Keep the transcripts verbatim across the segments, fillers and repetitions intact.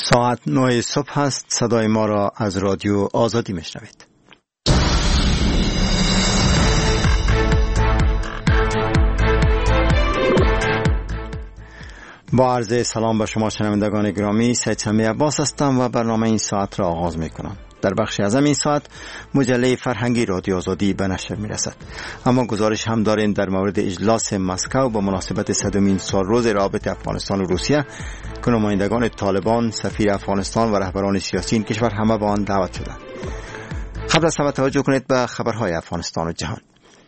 ساعت نه صبح است. صدای ما را از رادیو آزادی میشنوید. با عرض سلام به شما شنوندگان گرامی، سید سمی عباس هستم و برنامه این ساعت را آغاز میکنم. در بخشی از این ساعت مجله فرهنگی رادیو آزادی به نشر میرسد، اما گزارش هم داریم در مورد اجلاس مسکو با مناسبت صدمین سالروز روابط افغانستان و روسیه که نمایندگان طالبان، سفیر افغانستان و رهبران سیاسی این کشور همه به آن دعوت شدند. قبل از همه توجه کنید به خبرهای افغانستان و جهان.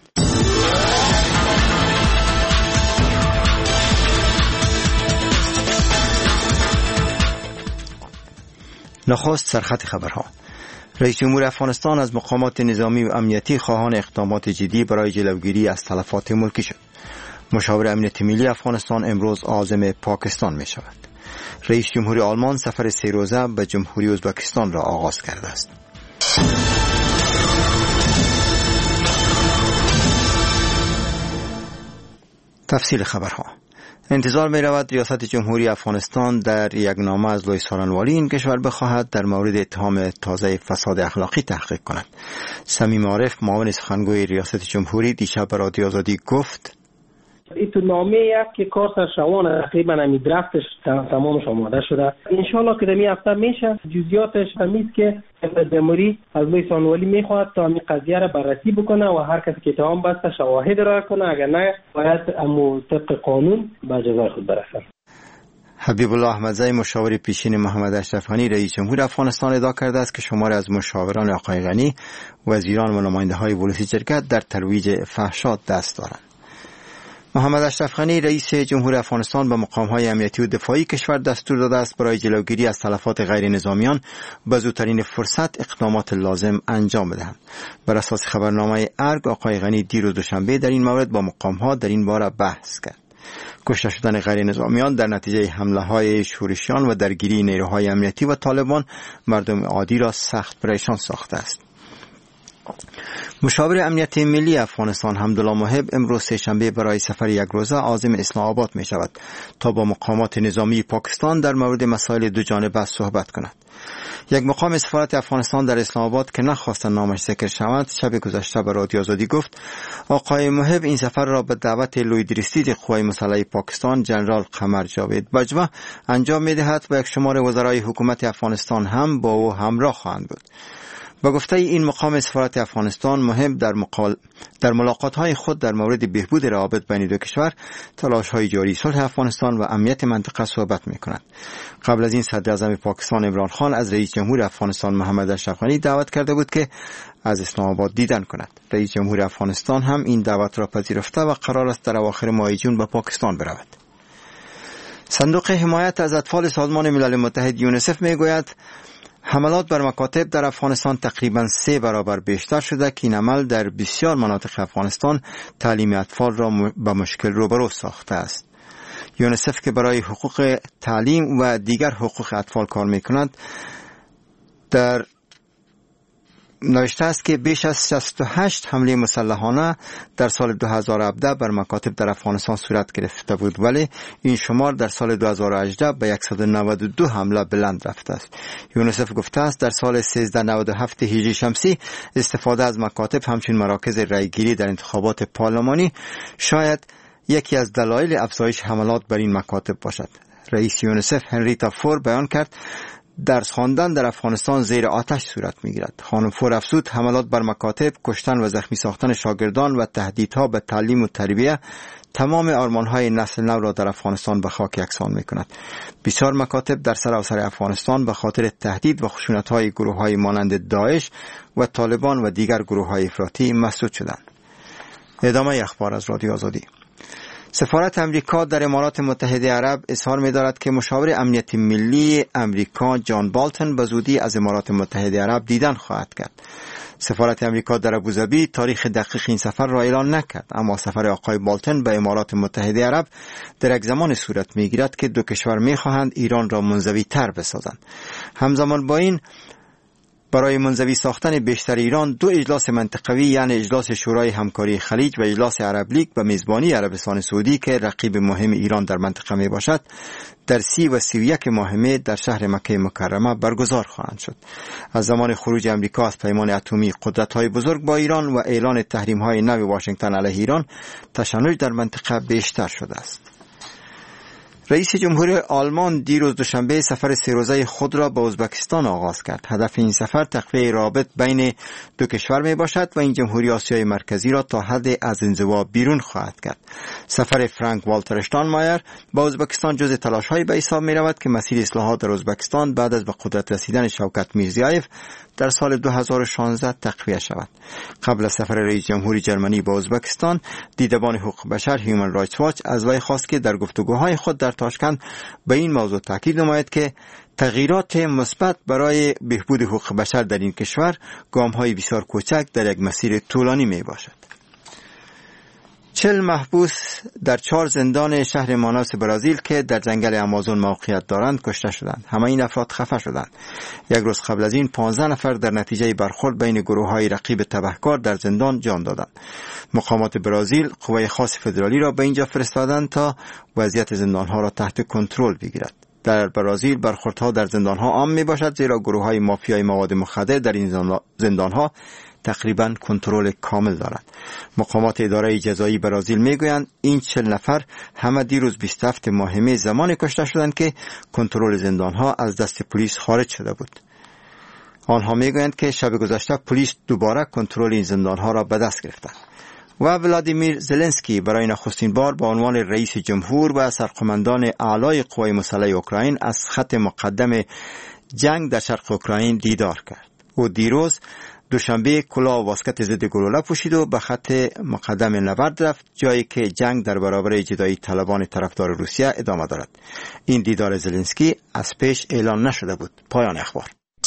نخست سرخط خبرها. رئیس جمهور افغانستان از مقامات نظامی و امنیتی خواهان اقدامات جدی برای جلوگیری از تلفات ملکی شد. مشاور امنیت ملی افغانستان امروز عازم پاکستان می شود. رئیس جمهور آلمان سفر سه روزه به جمهوری ازبکستان را آغاز کرده است. تفصیل خبرها. انتظار می رود ریاست جمهوری افغانستان در یک نامه از لوی سارنوالی این کشور بخواهد در مورد اتهام تازه فساد اخلاقی تحقیق کند. صمیم عارف معاون سخنگوی ریاست جمهوری دیشب به رادیو آزادی گفت این تو نامه است که کار سرشوان تقریبا همی درفتش تمامش آماده شده. انشالله که دمی هفته میشه. جزئیاتش همیست که جمهوری از لوی سارنوالی میخواد تا همین قضیه را بررسی بکنه و هر کسی که اتهام بسته شواهد را کنه، اگر نه باید امو طبق قانون به جزای خود برسه. حبیب الله احمدزی مشاور پیشین محمد اشرف غنی رئیس جمهور افغانستان ادعا کرده است که شماری از مشاوران آقای غنی، وزیران و نماینده‌های ولسی جرگه در ترویج فحشات دست دارند. محمد اشرف غنی رئیس جمهور افغانستان به مقام‌های امنیتی و دفاعی کشور دستور داده است برای جلوگیری از تلفات غیر نظامیان به زودترین فرصت اقدامات لازم انجام بدهند. بر اساس خبرنامه ارگ آقای غنی دیروز دوشنبه در این مورد با مقام‌ها در این باره بحث کرد. کشته شدن غیر نظامیان در نتیجه حمله‌های شورشیان و درگیری نیروهای امنیتی و طالبان مردم عادی را سخت پریشان ساخته است. مشاور امنیت ملی افغانستان حمدالله محب امروز سه‌شنبه برای سفر یک روزه عازم اسلام آباد می شود تا با مقامات نظامی پاکستان در مورد مسائل دو جانبه صحبت کند. یک مقام سفارت افغانستان در اسلام آباد که نخواستند نامش ذکر شود شب گذشته به رادیو آزادی گفت آقای محب این سفر را به دعوت لویدریستید قوای مسلح پاکستان جنرال قمر جاوید بجوا انجام می دهد و یک شمار وزرای حکومت افغانستان هم با او همراه خواهند بود. با گفته این مقام سفارت افغانستان محب در, مقال... در ملاقات‌های خود در مورد بهبود روابط بین دو کشور، تلاش‌های جاری صلح افغانستان و امنیت منطقه صحبت می‌کند. قبل از این صدر اعظم پاکستان عمران خان از رئیس جمهور افغانستان محمد اشرف غنی دعوت کرده بود که از اسلام آباد دیدن کند. رئیس جمهور افغانستان هم این دعوت را پذیرفته و قرار است در اواخر ماه جون به پاکستان برود. صندوق حمایت از اطفال سازمان ملل متحد یونیسف می‌گوید حملات بر مکاتب در افغانستان تقریباً سه برابر بیشتر شده که این عمل در بسیار مناطق افغانستان تعلیم اطفال را به مشکل روبرو ساخته است. یونیسف که برای حقوق تعلیم و دیگر حقوق اطفال کار می‌کند در نوشته است که بیش از شصت و هشت حمله مسلحانه در سال دو هزار و هفده بر مکاتب در افغانستان صورت گرفته بود، ولی این شمار در سال دو هزار و هجده به صد و نود و دو حمله بلند رفته است. یونیسف گفته است در سال سیزده نود و هفت هجری شمسی استفاده از مکاتب همچون مراکز رایگیری در انتخابات پارلمانی شاید یکی از دلایل افزایش حملات بر این مکاتب باشد. رئیس یونیسف هنریتا فور بیان کرد درس خواندن در افغانستان زیر آتش صورت می‌گیرد. خانم فور افزود حملات بر مکاتب، کشتن و زخمی ساختن شاگردان و تهدیدها به تعلیم و تربیت تمام آرمان‌های نسل نو را در افغانستان به خاک یکسان می‌کند. بسیار مکاتب در سراسر افغانستان به خاطر تهدید و خشونت‌های گروه‌های مانند داعش و طالبان و دیگر گروه‌های افراطی مسدود شدند. ادامه اخبار از رادیو آزادی. سفارت امریکا در امارات متحده عرب اظهار می‌دارد که مشاور امنیت ملی امریکا جان بالتون به زودی از امارات متحده عرب دیدن خواهد کرد. سفارت امریکا در ابوظبی تاریخ دقیق این سفر را اعلان نکرد، اما سفر آقای بالتون به امارات متحده عرب در یک زمان صورت می‌گیرد که دو کشور می‌خواهند ایران را منزوی‌تر بسازند. همزمان با این برای منزوی ساختن بیشتر ایران دو اجلاس منطقوی یعنی اجلاس شورای همکاری خلیج و اجلاس عرب لیگ به میزبانی عربستان سعودی که رقیب مهم ایران در منطقه می باشد در سی و سی و یک ماه می در شهر مکه مکرمه برگزار خواهند شد. از زمان خروج امریکا از پیمان اتمی قدرت‌های بزرگ با ایران و اعلان تحریم‌های نو واشنگتن علیه ایران، تشنج در منطقه بیشتر شده است. رئیس جمهور آلمان دیروز دوشنبه سفر سه روزه خود را به ازبکستان آغاز کرد. هدف این سفر تقویت رابط بین دو کشور می باشد و این جمهوری آسیای مرکزی را تا حد از انزوا بیرون خواهد کرد. سفر فرانک والتر شتاینمایر به ازبکستان جز تلاش‌های به حساب می رود که مسیر اصلاحات در ازبکستان بعد از به قدرت رسیدن شوکت میرزیایف در سال دو هزار و شانزده تقویت شود. قبل از سفر رئیس جمهوری جرمنی به ازبکستان، دیدبان حقوق بشر هیومن رایتس واچ از وی خواست که در گفتگوهای خود در تاشکند به این موضوع تاکید نماید که تغییرات مثبت برای بهبود حقوق بشر در این کشور گام‌های بسیار کوچک در یک مسیر طولانی می باشد. چهل محبوس در چهار زندان شهر ماناس برزیل که در جنگل آمازون موقعیت دارند کشته شدند. همه این افراد خفه شدند. یک روز قبل از این پانزده نفر در نتیجه برخورد بین گروه‌های رقیب تبهکار در زندان جان دادند. مقامات برزیل قوه خاص فدرالی را به اینجا فرستادند تا وضعیت زندان‌ها را تحت کنترل بگیرد. در برزیل برخوردها در زندان‌ها عام می‌باشد زیرا گروه‌های مافیای مواد مخدر در این زندان‌ها تقریباً کنترل کامل دارند. مقامات اداره جزایی برزیل میگویند این چهل نفر همه دیروز بیست و هفت ماه می زمان کشته شدند که کنترل زندان‌ها از دست پلیس خارج شده بود. آنها میگویند که شب گذشته پلیس دوباره کنترل این زندان‌ها را به دست گرفت. و ولادیمیر زلنسکی برای نخستین بار به عنوان رئیس جمهور و سرقمندان اعلای قوای مسلح اوکراین از خط مقدم جنگ در شرق اوکراین دیدار کرد. او دیروز دوشنبه کلاه و واسکت ضد گلوله پوشید و به خط مقدم نبرد رفت، جایی که جنگ در برابر جدایی طلبان طرفدار روسیه ادامه دارد. این دیدار زلنسکی از پیش اعلان نشده بود. پایان اخبار.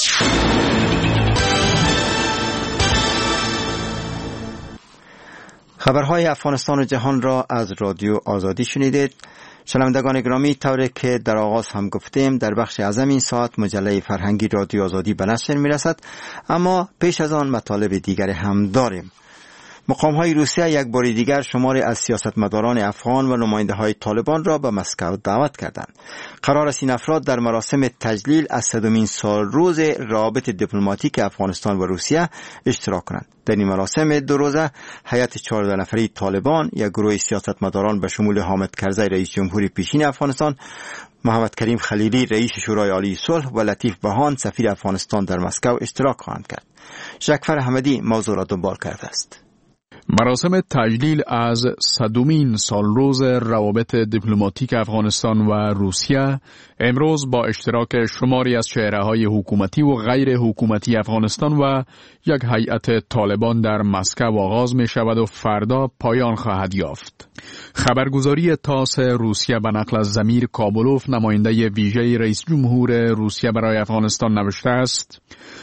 خبرهای افغانستان و جهان را از رادیو آزادی شنیدید. شنوندگان گرامی، طوری که در آغاز هم گفتیم در بخش اعظم این ساعت مجله فرهنگی رادیو آزادی به نشر میرسد، اما پیش از آن مطالب دیگر هم داریم. مقام‌های روسیه یک بار دیگر شماری از سیاستمداران افغان و نماینده‌های طالبان را به مسکو دعوت کردند. قرار است این افراد در مراسم تجلیل از صدمین سال روز روابط دیپلماتیک افغانستان و روسیه اشتراک کنند. در این مراسم دو روزه هیئت چهارده نفری طالبان، یک گروه سیاستمداران به شمول حامد کرزی رئیس جمهوری پیشین افغانستان، محمد کریم خلیلی رئیس شورای عالی صلح و لطیف بهان سفیر افغانستان در مسکو اشتراک خواهند کرد. شکفر حمدی موضوع را دنبال کرده است. مراسم تجلیل از صدومین سالروز روابط دیپلماتیک افغانستان و روسیه امروز با اشتراک شماری از چهره‌های حکومتی و غیر حکومتی افغانستان و یک هیئت طالبان در مسکو آغاز می شود و فردا پایان خواهد یافت. خبرگزاری تاس روسیه به نقل از ضمیر کابلوف نماینده ویژه رئیس جمهور روسیه برای افغانستان نوشته است: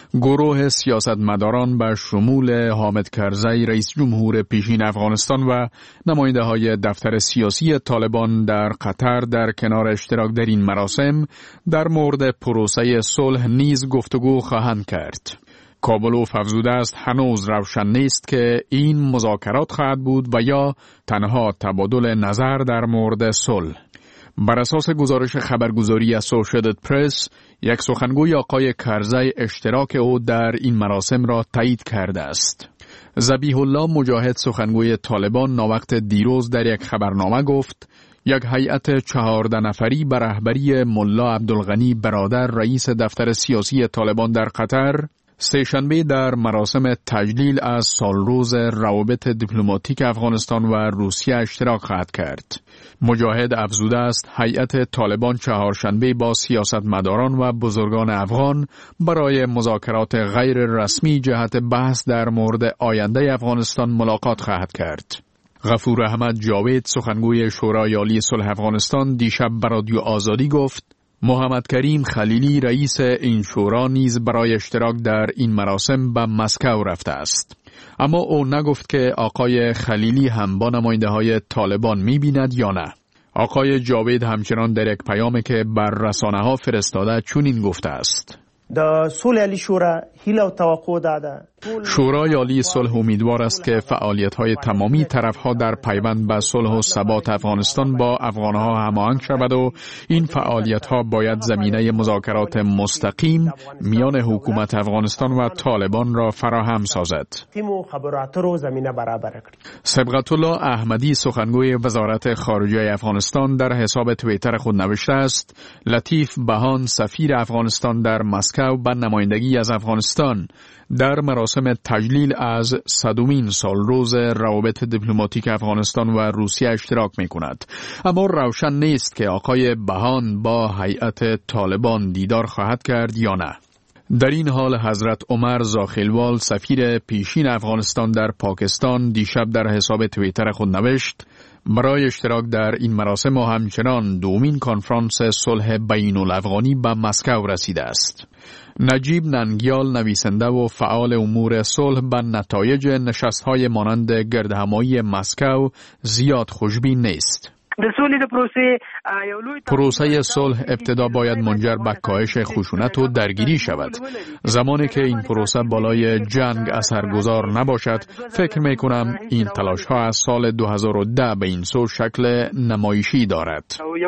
گروه سیاستمداران به شمول حامد کرزی رئیس جمهور پیشین افغانستان و نماینده های دفتر سیاسی طالبان در قطر در کنار اشتراک در این مراسم در مورد پروسه صلح نیز گفتگو خواهند کرد. کابلوف افزوده است هنوز روشن نیست که این مذاکرات خواهد بود و یا تنها تبادل نظر در مورد صلح. بر اساس گزارش خبرگزاری اسوسییتد پرس، یک سخنگوی آقای کرزی اشتراک او در این مراسم را تایید کرده است. ذبیح الله مجاهد سخنگوی طالبان ناوقت دیروز در یک خبرنامه گفت یک هیئت چهارده نفری به رهبری ملا عبدالغنی برادر رئیس دفتر سیاسی طالبان در قطر سه‌شنبه در مراسم تجلیل از سالروز روابط دیپلماتیک افغانستان و روسیه اشتراک خواهد کرد. مجاهد افزوده است هیئت طالبان چهارشنبه با سیاستمداران و بزرگان افغان برای مذاکرات غیر رسمی جهت بحث در مورد آینده افغانستان ملاقات خواهد کرد. غفور احمد جاوید سخنگوی شورای عالی صلح افغانستان دیشب به رادیو آزادی گفت محمد کریم خلیلی رئیس این شورا نیز برای اشتراک در این مراسم به مسکو رفته است. اما او نگفت که آقای خلیلی هم با نماینده های طالبان می بیند یا نه. آقای جاوید همچنان در یک پیامی که بر رسانه ها فرستاده چنین گفته است: شورای عالی صلح امیدوار است که فعالیت‌های تمامی طرف‌ها در پیوند به صلح و ثبات افغانستان با افغان‌ها هماهنگ شود و این فعالیت‌ها باید زمینه مذاکرات مستقیم میان حکومت افغانستان و طالبان را فراهم سازد. صبغت الله احمدی سخنگوی وزارت خارجه افغانستان در حساب توییتر خود نوشته است: لطیف بهان سفیر افغانستان در مسکو به نمایندگی از افغانستان در مراسم تجلیل از صدومین سالروز روابط دیپلماتیک افغانستان و روسیه اشتراک می کند. اما روشن نیست که آقای بهان با هیئت طالبان دیدار خواهد کرد یا نه. در این حال حضرت عمر زاخیلوال سفیر پیشین افغانستان در پاکستان دیشب در حساب توییتر خود نوشت: برای اشتراک در این مراسم و همچنان دومین کنفرانس صلح بین الافغانی به مسکو رسیده است. نجیب ننگیال نویسنده و فعال امور صلح به نتایج نشست‌های مانند گردهمایی مسکو زیاد خوشبین نیست. پروسه صلح ابتدا باید منجر به کاهش خشونت و درگیری شود. زمانی که این پروسه بالای جنگ اثرگذار نباشد، فکر می کنم این تلاش ها از سال دو هزار و ده به این سو شکل نمایشی دارد.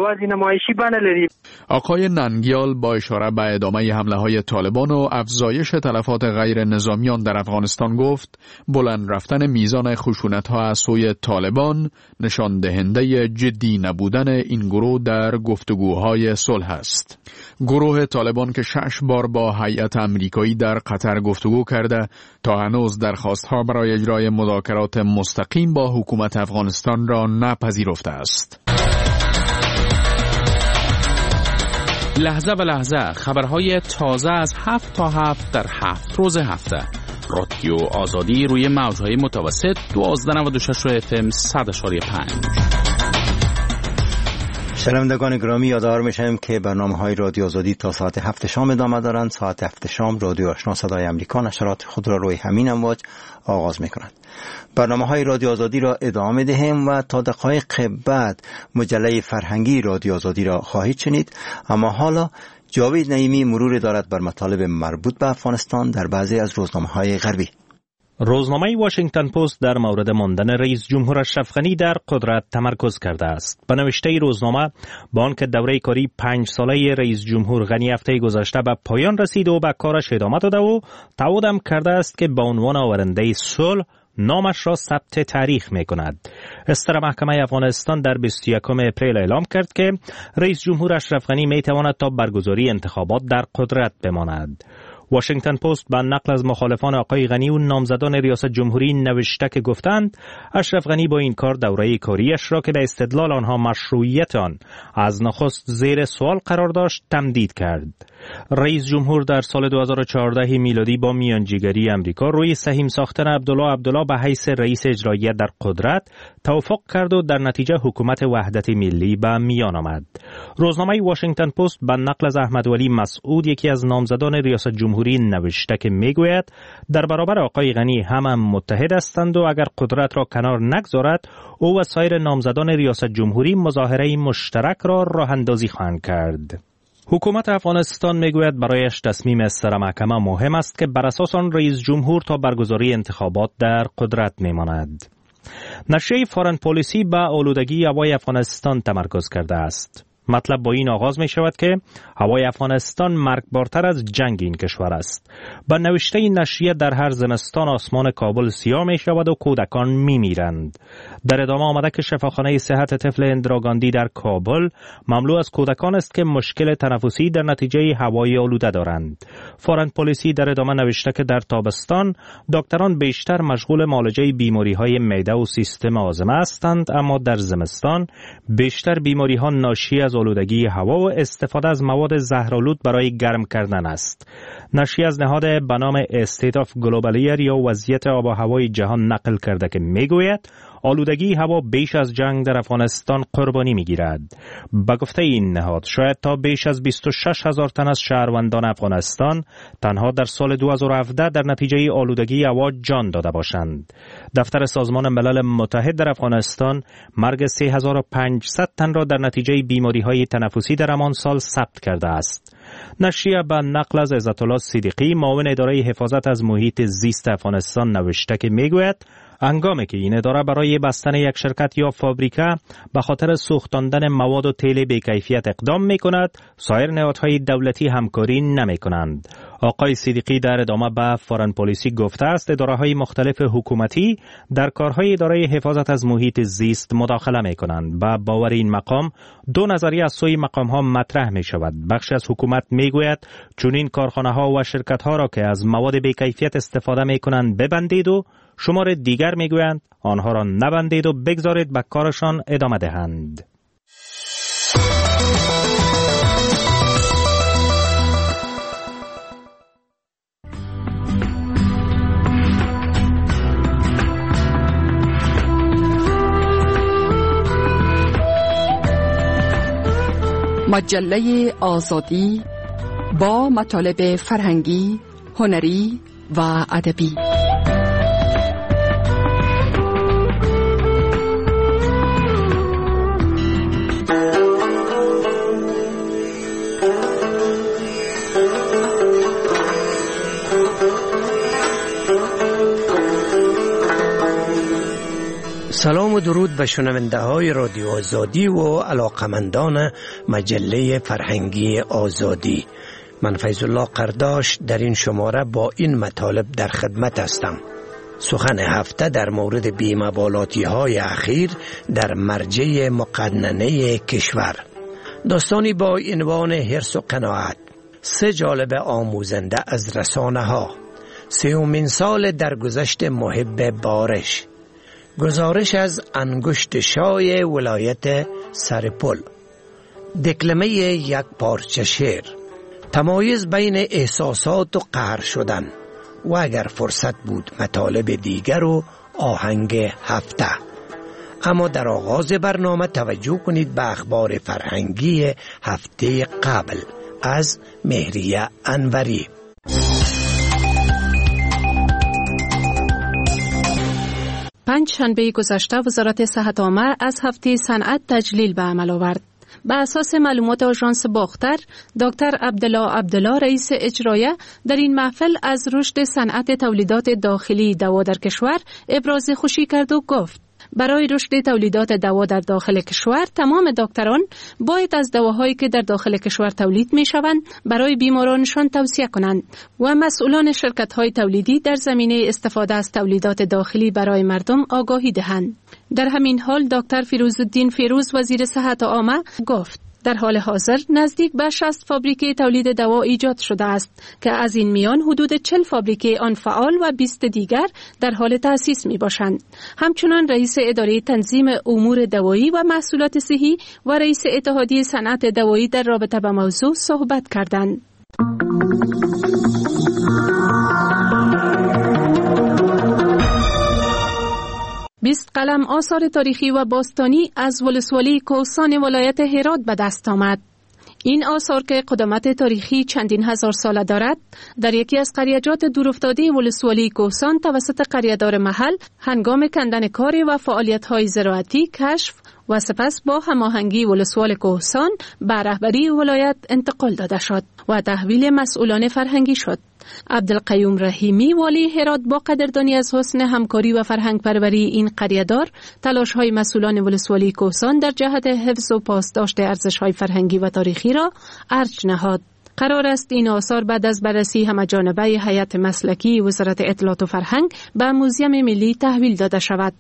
آقای ننگیال با اشاره به ادامه حمله های طالبان و افزایش تلفات غیر نظامیان در افغانستان گفت: بلند رفتن میزان خشونت ها از سوی طالبان نشان دهنده جدی نبودن این گروه در گفتگوهای صلح است. گروه طالبان که شش بار با هیئت امریکایی در قطر گفتگو کرده تا هنوز درخواست‌ها برای اجرای مذاکرات مستقیم با حکومت افغانستان را نپذیرفته است. لحظه به لحظه خبرهای تازه از هفت تا هفت در هفت روز هفته. رادیو آزادی روی موج‌های متوسط دوازده و نود و شش اف ام صد و پنج. شنوندگان گرامی، یادآور می‌شویم که برنامه‌های رادیو آزادی تا ساعت هفت شام ادامه دارند. ساعت هفت شام رادیو آشنا صدای امریکا نشرات خود را روی همین امواج آغاز می‌کند. برنامه‌های رادیو آزادی را ادامه می‌دهیم و تا دقایق بعد مجله فرهنگی رادیو آزادی را خواهید شنید. اما حالا جاوید نعیمی مرور دارد بر مطالب مربوط به افغانستان در بعضی از روزنامه‌های غربی. روزنامه واشنگتن پست در مورد ماندن رئیس جمهور اشرف غنی در قدرت تمرکز کرده است. به نوشته روزنامه، با آنکه دوره کاری پنج ساله رئیس جمهور غنی هفته گذشته به پایان رسید و به کارش ادامه داده و تعهد کرده است که به عنوان آورنده صلح نامش را ثبت تاریخ می کند. استر محکمه افغانستان در بیست و یکم اپریل اعلام کرد که رئیس جمهور اشرف غنی می تواند تا برگزاری انتخابات در قدرت بماند. واشنگتن پست به نقل از مخالفان آقای غنی و نامزدان ریاست جمهوری نوشته که گفتند اشرف غنی با این کار دوره کاریش را که به استدلال آنها مشروعیت آن از نخست زیر سوال قرار داشت تمدید کرد. رئیس جمهور در سال دو هزار و چهارده میلادی با میانجیگری امریکا روی سهیم ساختن عبدالله عبدالله به حیث رئیس اجرایی در قدرت توافق کرد و در نتیجه حکومت وحدت ملی به میان آمد. روزنامه واشنگتن پست به نقل از احمد ولی مسعود، یکی از نامزدان ریاست جمهوری، نوشته که میگوید در برابر آقای غنی هم, هم متحد هستند و اگر قدرت را کنار نگذارد او و سایر نامزدان ریاست جمهوری مظاهره مشترک را راه اندازی خواهند کرد. حکومت افغانستان میگوید برایش تصمیم استر محکمه مهم است که بر اساس آن رئیس جمهور تا برگزاری انتخابات در قدرت میماند. نشریه فارن پالیسی به آلودگی هوای افغانستان تمرکز کرده است. مطلب با این آغاز می شود که هوای افغانستان مرگبارتر از جنگ این کشور است. با نوشته این نشریه در هر زمستان آسمان کابل سیاه می شود و کودکان می میرند. در ادامه آمده که شفاخانه صحت طفل اندراگاندی در کابل مملو از کودکان است که مشکل تنفسی در نتیجه هوای آلوده دارند. فارن پالیسی در ادامه نوشته که در تابستان دکتران بیشتر مشغول معالجه بیماری های معده و سیستم هاضمه هستند، اما در زمستان بیشتر بیماری ها ناشی از آلودگی هوا و استفاده از مواد زهرآلود برای گرم کردن است. نشریه از نهاد به نام استیت آف گلوبال ایر یا وضعیت آب و هوای جهان نقل کرده که میگوید آلودگی هوا بیش از جنگ در افغانستان قربانی می‌گیرد. به گفته این نهاد شاید تا بیش از بیست و شش هزار تن از شهروندان افغانستان تنها در سال دو هزار و هفده در نتیجه آلودگی هوا جان داده باشند. دفتر سازمان ملل متحد در افغانستان مرگ سه هزار و پانصد تن را در نتیجه بیماری‌های تنفسی در همان سال ثبت کرده است. نشریه به نقل از عزت الله صدیقی معاون اداره حفاظت از محیط زیست افغانستان نوشته که میگوید هنگامی که این اداره برای بستن یک شرکت یا فابریکه به خاطر سوختاندن مواد و تیل بی‌کیفیت اقدام می‌کند، سایر نهادهای دولتی همکاری نمی‌کنند. آقای صدیقی در ادامه به فارن پالیسی گفته است اداره‌های مختلف حکومتی در کارهای اداره حفاظت از محیط زیست مداخله می‌کنند. با باور این مقام دو نظریه از سوی مقام‌ها مطرح می‌شود. بخشی از حکومت می‌گوید چون این کارخانه‌ها و شرکت‌ها را که از مواد بی‌کیفیت استفاده می‌کنند ببندید و شمار دیگر میگویند آنها را نبندید و بگذارید به کارشان ادامه دهند. مجله آزادی با مطالب فرهنگی، هنری و ادبی. سلام و درود به شنونده های رادیو آزادی و علاقمندان مجله فرهنگی آزادی. من فیض الله قرداش در این شماره با این مطالب در خدمت هستم. سخن هفته در مورد بی‌مبالاتی های اخیر در مرجع مقننه کشور. داستانی با عنوان حرص و قناعت. سه جالب آموزنده از رسانه ها. سومین سال درگذشت محب بارش. گزارش از انگشت شای ولایت سرپل. دکلمه یک پارچه شعر. تمایز بین احساسات و قهر شدن و اگر فرصت بود مطالب دیگر و آهنگ هفته. اما در آغاز برنامه توجه کنید به اخبار فرهنگی هفته قبل از مهریه انوری. پنج شنبه گذشته وزارت صحت عامه از هفته صنعت تجلیل به عمل آورد. به اساس معلومات آژانس باختر، دکتر عبدالله عبدالله رئیس اجرایه در این محفل از رشد صنعت تولیدات داخلی دوا در کشور ابراز خوشی کرد و گفت برای رشد تولیدات دوا در داخل کشور تمام دکتران باید از دواهایی که در داخل کشور تولید می شوند برای بیمارانشان توصیه کنند و مسئولان شرکت‌های تولیدی در زمینه استفاده از تولیدات داخلی برای مردم آگاهی دهند. در همین حال دکتر فیروزالدین فیروز وزیر صحت عامه گفت در حال حاضر نزدیک به شصت فابریکه تولید دوا ایجاد شده است که از این میان حدود چهل فابریکه آن فعال و بیست دیگر در حال تأسیس می باشند. همچنان رئیس اداره تنظیم امور دوایی و محصولات صحی و رئیس اتحادیه صنعت دوایی در رابطه با موضوع صحبت کردند. بیست قلم آثار تاریخی و باستانی از ولسوالی کوهستان ولایت هرات به دست آمد. این آثار که قدامت تاریخی چندین هزار ساله دارد، در یکی از قریجات دورافتاده ولسوالی کوهستان توسط قریه‌دار محل هنگام کندن کار و فعالیت‌های زراعتی کشف و سپس با هماهنگی ولسوال کوهستان به رهبری ولایت انتقال داده شد و تحویل مسئولان فرهنگی شد. عبدالقیوم رحیمی والی هرات با قدردانی از حسن همکاری و فرهنگ پروری این قریه‌دار تلاش‌های مسئولان ولسوالی کوهستان در جهت حفظ و پاسداشت ارزش‌های فرهنگی و تاریخی را ارج نهاد. قرار است این آثار بعد از بررسی همه‌جانبه هیئت مسلکی وزارت اطلاعات و فرهنگ به موزیم ملی تحویل داده شود.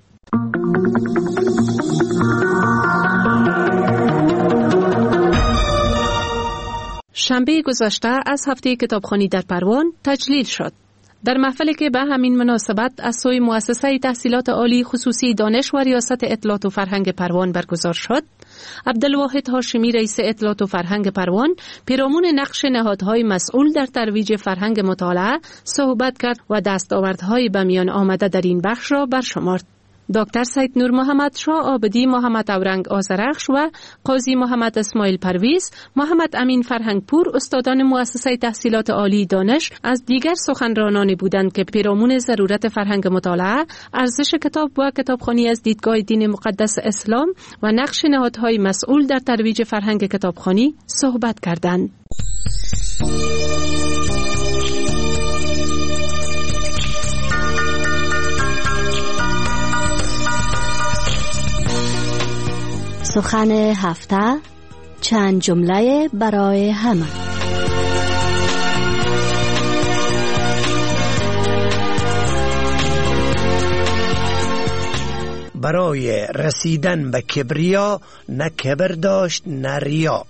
شنبه گذشته از هفته کتابخوانی در پروان تجلیل شد. در محفلی که به همین مناسبت از سوی مؤسسه تحصیلات عالی خصوصی دانش و ریاست اطلاعات و فرهنگ پروان برگزار شد، عبدالواحد هاشمی رئیس اطلاعات و فرهنگ پروان پیرامون نقش نهادهای مسئول در ترویج فرهنگ مطالعه صحبت کرد و دستاوردهای به میان آمده در این بخش را برشمرد. دکتر سید نور محمد شاه عابدی، محمد اورنگ آذرخش و قاضی محمد اسماعیل پرویز، محمد امین فرهنگپور، استادان مؤسسه تحصیلات عالی دانش از دیگر سخنرانانی بودند که پیرامون ضرورت فرهنگ مطالعه، ارزش کتاب و کتابخوانی از دیدگاه دین مقدس اسلام و نقش نهادهای مسئول در ترویج فرهنگ کتابخوانی صحبت کردند. سخن هفته، چند جمله برای همه. برای رسیدن به کبریا نه کبر داشت نه ریا.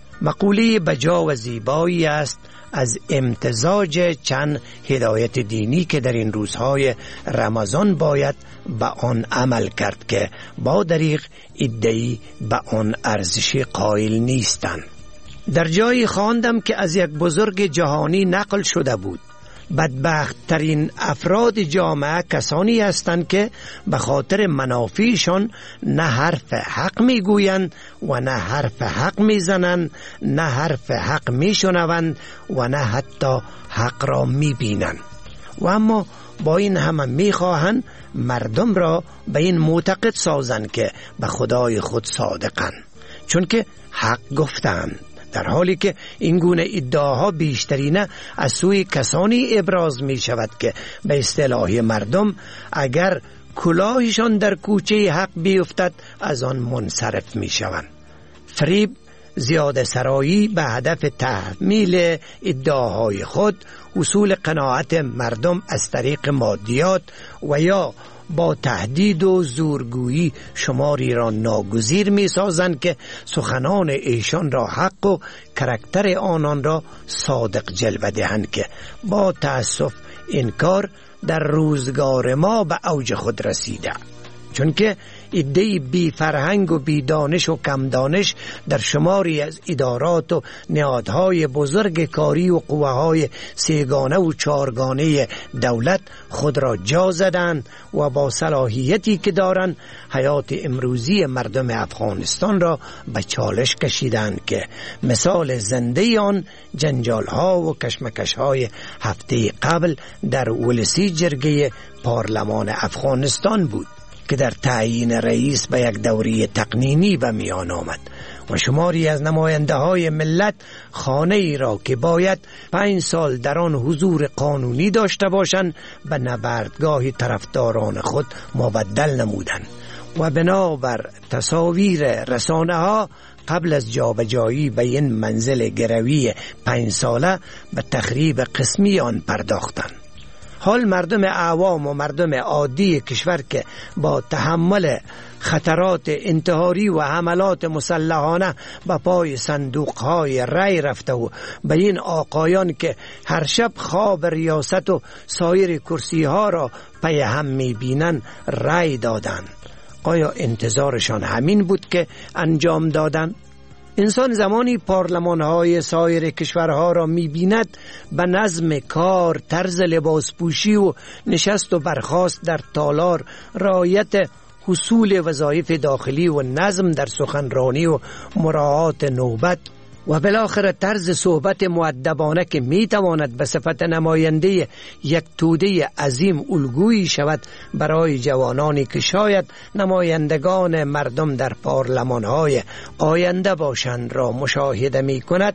مقوله بجا و زیبایی است از امتزاج چند هدایت دینی که در این روزهای رمضان باید به آن عمل کرد که با دریغ ادعی به آن ارزشی قائل نیستند. در جایی خواندم که از یک بزرگ جهانی نقل شده بود: بدبخت ترین افراد جامعه کسانی هستند که به خاطر منافعشان نه حرف حق میگویند و نه حرف حق میزنند، نه حرف حق میشنوند و نه حتی حق را میبینند. و اما با این همه میخواهند مردم را به این معتقد سازند که به خدای خود صادقند، چون که حق گفتند، در حالی که این گونه ادعاها بیشترینه از سوی کسانی ابراز می شود که به اصطلاح مردم اگر کلاهشان در کوچه حق بیفتد از آن منصرف می شوند. فریب، زیاده سرایی به هدف تحمیل ادعاهای خود، حصول قناعت مردم از طریق مادیات و یا با تهدید و زورگویی شماری را ناگزیر می سازند که سخنان ایشان را حق و کرکتر آنان را صادق جلوه دهند، که با تأسف این کار در روزگار ما به اوج خود رسیده، چون که ایده بی فرهنگ و بی دانش و کم دانش در شماری از ادارات و نهادهای بزرگ کاری و قوه‌های سیگانه و چارگانه دولت خود را جا زدند و با صلاحیتی که دارند حیات امروزی مردم افغانستان را به چالش کشیدند، که مثال زنده آن جنجال‌ها و کشمکش‌های هفته قبل در ولسی جرگه پارلمان افغانستان بود که در تعیین رئیس به یک دوره تقنینی به میان آمد و شماری از نماینده های ملت خانه ای را که باید پنج سال در آن حضور قانونی داشته باشند به نبردگاه طرفداران خود مبدل نمودند و بنابر تصاویر رسانه ها قبل از جابجایی به این منزل گروی پنج ساله به تخریب قسمی آن پرداختند. حال مردم عوام و مردم عادی کشور که با تحمل خطرات انتحاری و حملات مسلحانه به پای صندوقهای رای رفته و به این آقایان که هر شب خواب ریاست و سایر کرسی ها را پی هم می بینن رای دادن، آیا انتظارشان همین بود که انجام دادن؟ انسان زمانی پارلمان‌های سایر کشورها را می‌بیند به نظم کار، طرز لباس پوشی و نشست و برخاست در تالار، رعایت حصول وظایف داخلی و نظم در سخنرانی و مراعات نوبت و بالاخره طرز صحبت مؤدبانه که میتواند به صفت نماینده یک توده عظیم الگویی شود برای جوانانی که شاید نمایندگان مردم در پارلمان‌های آینده باشند را مشاهده می کند،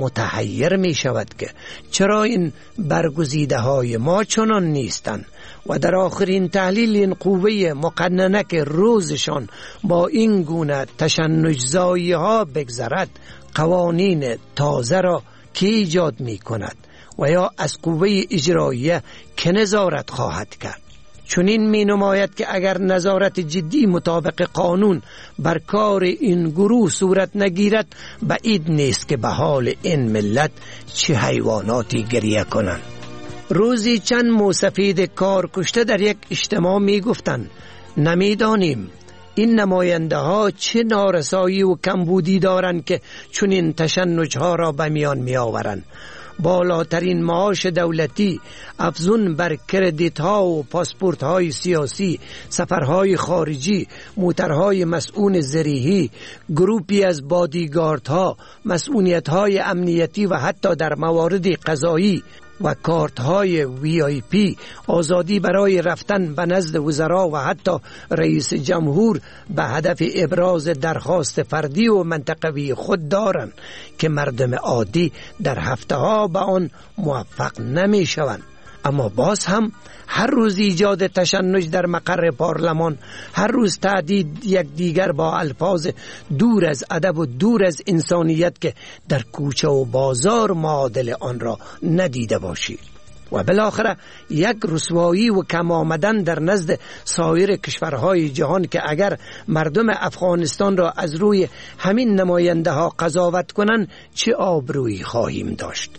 متحیر می شود که چرا این برگزیده های ما چنان نیستند و در آخرین تحلیل این قوه مقننه که روزشان با این گونه تشنج‌زایی ها بگذرد قوانین تازه را که ایجاد می کند و یا از قوه اجراییه که نظارت خواهد کرد. چون این می نماید که اگر نظارت جدی مطابق قانون بر کار این گروه صورت نگیرد، بعید نیست که به حال این ملت چه حیواناتی گریه کنند. روزی چند موسفید کار کشته در یک اجتماع می گفتند نمیدانیم این نماینده ها چه نارسایی و کمبودی دارند که چون این تشنج ها را به میان می آورند بالاترین معاش دولتی، افزون بر کردیت ها و پاسپورت های سیاسی، سفرهای خارجی، موترهای مسئول زریحی، گروپی از بادیگارد ها، مسئولیت های امنیتی و حتی در موارد قضایی و کارت های وی آی پی، آزادی برای رفتن به نزد وزرا و حتی رئیس جمهور به هدف ابراز درخواست فردی و منطقوی خود دارند که مردم عادی در هفته ها به آن موفق نمی شوند. اما باز هم هر روز ایجاد تشنج در مقر پارلمان، هر روز تهدید یک دیگر با الفاظ دور از ادب و دور از انسانیت که در کوچه و بازار معادل آن را ندیده باشید، و بالاخره یک رسوایی و کم آمدن در نزد سایر کشورهای جهان که اگر مردم افغانستان را از روی همین نماینده ها قضاوت کنند چه آبرویی خواهیم داشت.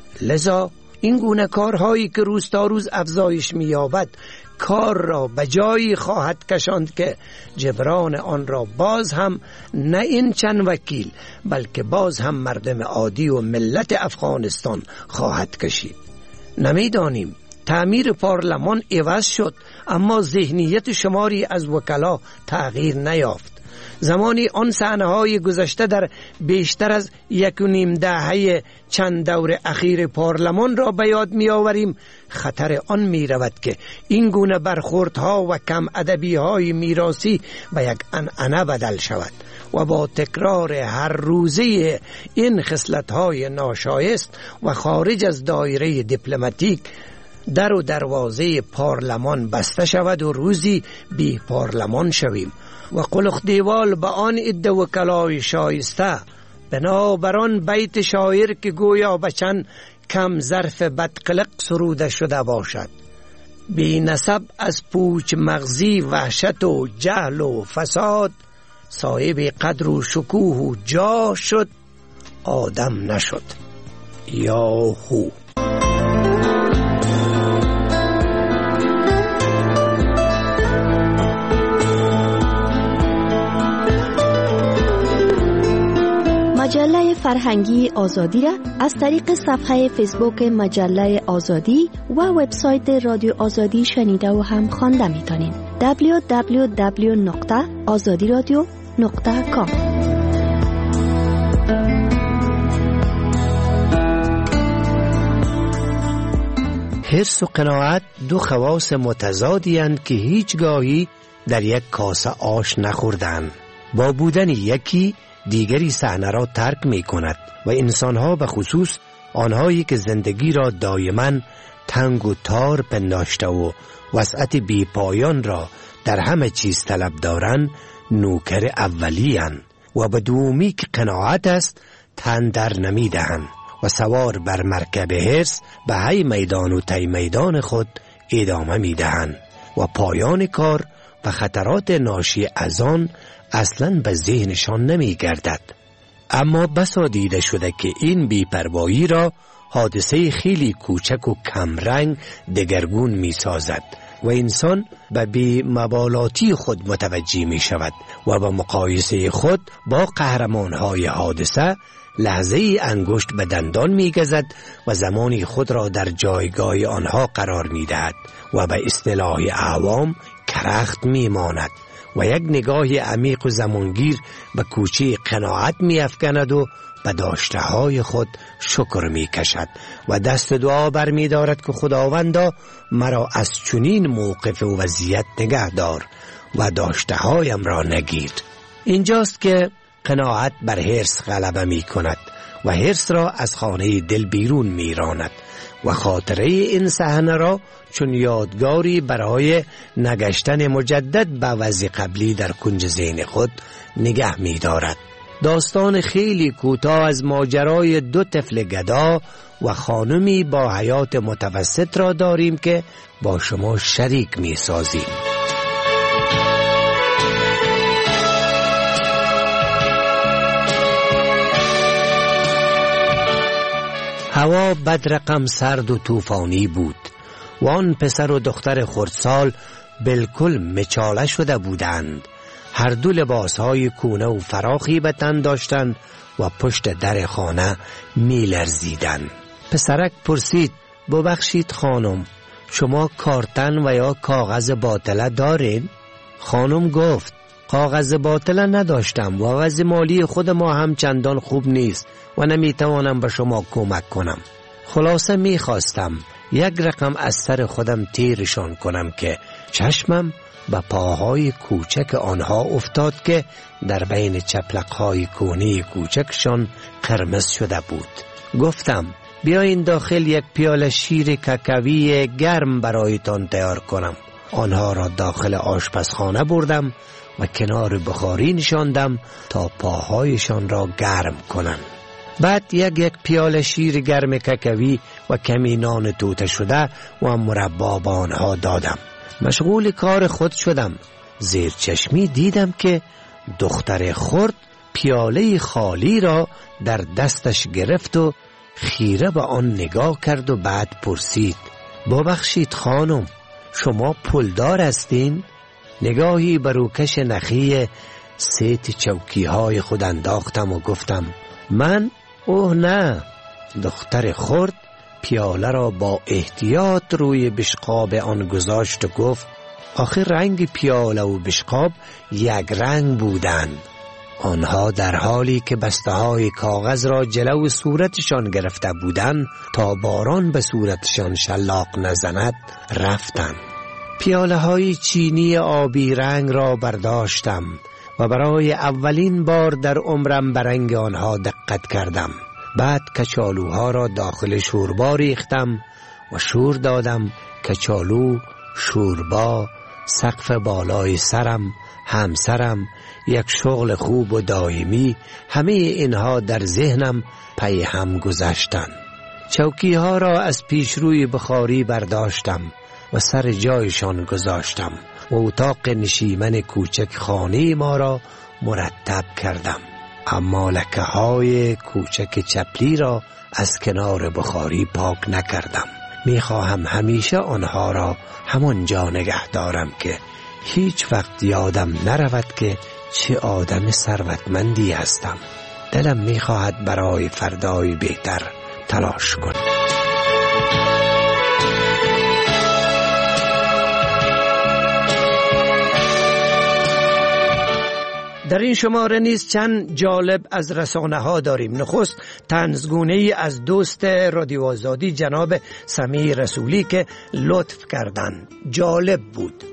لذا این گونه کارهایی که روز تا روز افزایش می‌یابد کار را به جایی خواهد کشاند که جبران آن را باز هم نه این چند وکیل بلکه باز هم مردم عادی و ملت افغانستان خواهد کشید. نمیدانیم تعمیر پارلمان عوض شد اما ذهنیت شماری از وکلا تغییر نیافت. زمانی آن صحنه‌های گذشته در بیشتر از یک و نیم دهه چند دور اخیر پارلمان را به یاد می‌آوریم. خطر آن می‌رود که این گونه برخوردها و کم ادبی‌های میراثی به یک عنعنه بدل شود و با تکرار هر روزه این خصلت‌های ناشایست و خارج از دایره دیپلماتیک در و دروازه پارلمان بسته شود و روزی بی پارلمان شویم و قلخ دیوال به آن عده وکلای شایسته بنابران بیت شاعر که گویا بچن کم ظرف بدقلق سروده شده باشد: بی نسب از پوچ مغزی وحشت و جهل و فساد، صاحب قدر و شکوه و جاه شد آدم نشد. یاهو. مجله فرهنگی آزادی را از طریق صفحه فیسبوک مجله آزادی و وبسایت رادیو آزادی شنیده و هم خوانده می‌تونید. دبلیو دبلیو دبلیو نقطه آزادی رادیو نقطه کام. حرص و قناعت دو خواص متضادی اند که هیچگاهی در یک کاسه آش نخوردند. با بودن یکی دیگری صحنه را ترک می کند و انسانها به خصوص آنهایی که زندگی را دائما تنگ و تار پنداشته و وسعت بی پایان را در همه چیز طلب دارند نوکر اولی اند و به دومی که قناعت است تن در نمی دهند و سوار بر مرکب حرص به هی میدان و تی میدان خود ادامه می دهند و پایان کار و خطرات ناشی از آن اصلاً به ذهنشان نمی گردد. اما بسا دیده شده که این بی‌پروایی را حادثه خیلی کوچک و کمرنگ دگرگون می سازد و انسان به بی مبالاتی خود متوجه می شود و به مقایسه خود با قهرمانهای حادثه لحظه ای انگشت به دندان می گزد و زمانی خود را در جایگاه آنها قرار می دهد و به اصطلاح عوام کرخت می ماند و یک نگاه عمیق و زمانگیر به کوچه قناعت می افکند و به داشته های خود شکر می کشد و دست دعا بر می دارد که خداوندا مرا از چنین موقف و وضعیت نگه دار و داشته هایم را نگیر. اینجاست که قناعت بر حرص غلبه می کند و حرص را از خانه دل بیرون می راند و خاطره این صحنه را چون یادگاری برای نگشتن مجدد به وضع قبلی در کنج ذهن خود نگه می دارد. داستان خیلی کوتاه از ماجرای دو طفل گدا و خانمی با حیات متوسط را داریم که با شما شریک می سازیم. هوا بدرقم سرد و طوفانی بود و آن پسر و دختر خردسال بالکل مچاله شده بودند. هر دو لباسهای کونه و فراخی به تن داشتند و پشت در خانه می لرزیدند. پسرک پرسید ببخشید خانم، شما کارتن و یا کاغذ باطله دارین؟ خانم گفت کاغذ باطله نداشتم و وضع مالی خود ما هم چندان خوب نیست و نمیتوانم به شما کمک کنم. خلاصه میخواستم یک رقم از سر خودم تیرشان کنم که چشمم به پاهای کوچک آنها افتاد که در بین چپلقهای کونی کوچکشان قرمز شده بود. گفتم بیاین داخل یک پیاله شیر ککوی گرم برایتان تیار کنم. آنها را داخل آشپزخانه بردم و کنار بخاری نشاندم تا پاهایشان را گرم کنند. بعد یک یک پیاله شیر گرم ککوی و کمی نان توته شده و مربا به آنها دادم. مشغول کار خود شدم. زیر چشمی دیدم که دختر خرد پیاله خالی را در دستش گرفت و خیره به آن نگاه کرد و بعد پرسید ببخشید خانم، شما پولدار هستین؟ نگاهی بر روکش نخی سیت چوکی های خود انداختم و گفتم من؟ اوه نه. دختر خرد پیاله را با احتیاط روی بشقاب آن گذاشت و گفت آخر رنگ پیاله و بشقاب یک رنگ بودند. آنها در حالی که بسته های کاغذ را جلو صورتشان گرفته بودند تا باران به صورتشان شلاق نزند رفتند. پیاله های چینی آبی رنگ را برداشتم و برای اولین بار در عمرم به رنگ آنها دقت کردم. بعد کچالوها را داخل شوربا ریختم و شور دادم. کچالو، شوربا، سقف بالای سرم، همسرم، یک شغل خوب و دائمی، همه اینها در ذهنم پی هم گذشتند. چوکی ها را از پیش روی بخاری برداشتم و سر جایشان گذاشتم و اتاق نشیمن کوچک خانه ما را مرتب کردم. اما لکه های کوچک چپلی را از کنار بخاری پاک نکردم. میخواهم همیشه آنها را همانجا نگه دارم که هیچ وقت یادم نرود که چه آدم ثروتمندی هستم. دلم میخواهد برای فردای بهتر تلاش کنم. در این شماره نیز چند جالب از رسانه ها داریم. نخست طنزگونه ای از دوست رادیو آزادی جناب سمیع رسولی که لطف کردند. جالب بود.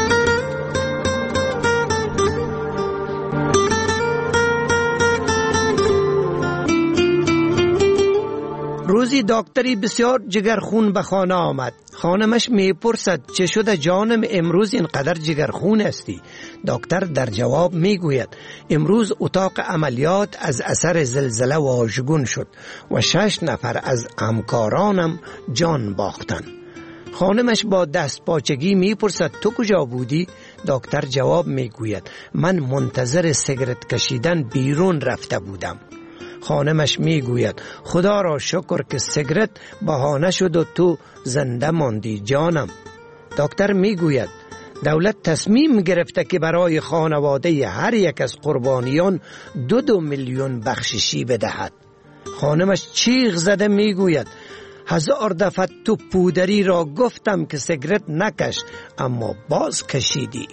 روزی دکتری بسیار جگرخون به خانه آمد. خانمش میپرسد چه شده جانم، امروز اینقدر جگرخون هستی؟ دکتر در جواب میگوید امروز اتاق عملیات از اثر زلزله واژگون شد و شش نفر از همکارانم جان باختند. خانمش با دست پاچگی میپرسد تو کجا بودی؟ دکتر جواب میگوید من منتظر سیگرت کشیدن بیرون رفته بودم. خانمش میگوید خدا را شکر که سیگرت بهانه شد و تو زنده ماندی جانم. دکتر میگوید دولت تصمیم گرفته که برای خانواده هر یک از قربانیان دو دو میلیون بخششی بدهد. خانمش چیغ زده میگوید هزار دفعه تو پودری را گفتم که سیگرت نکش اما باز کشیدی.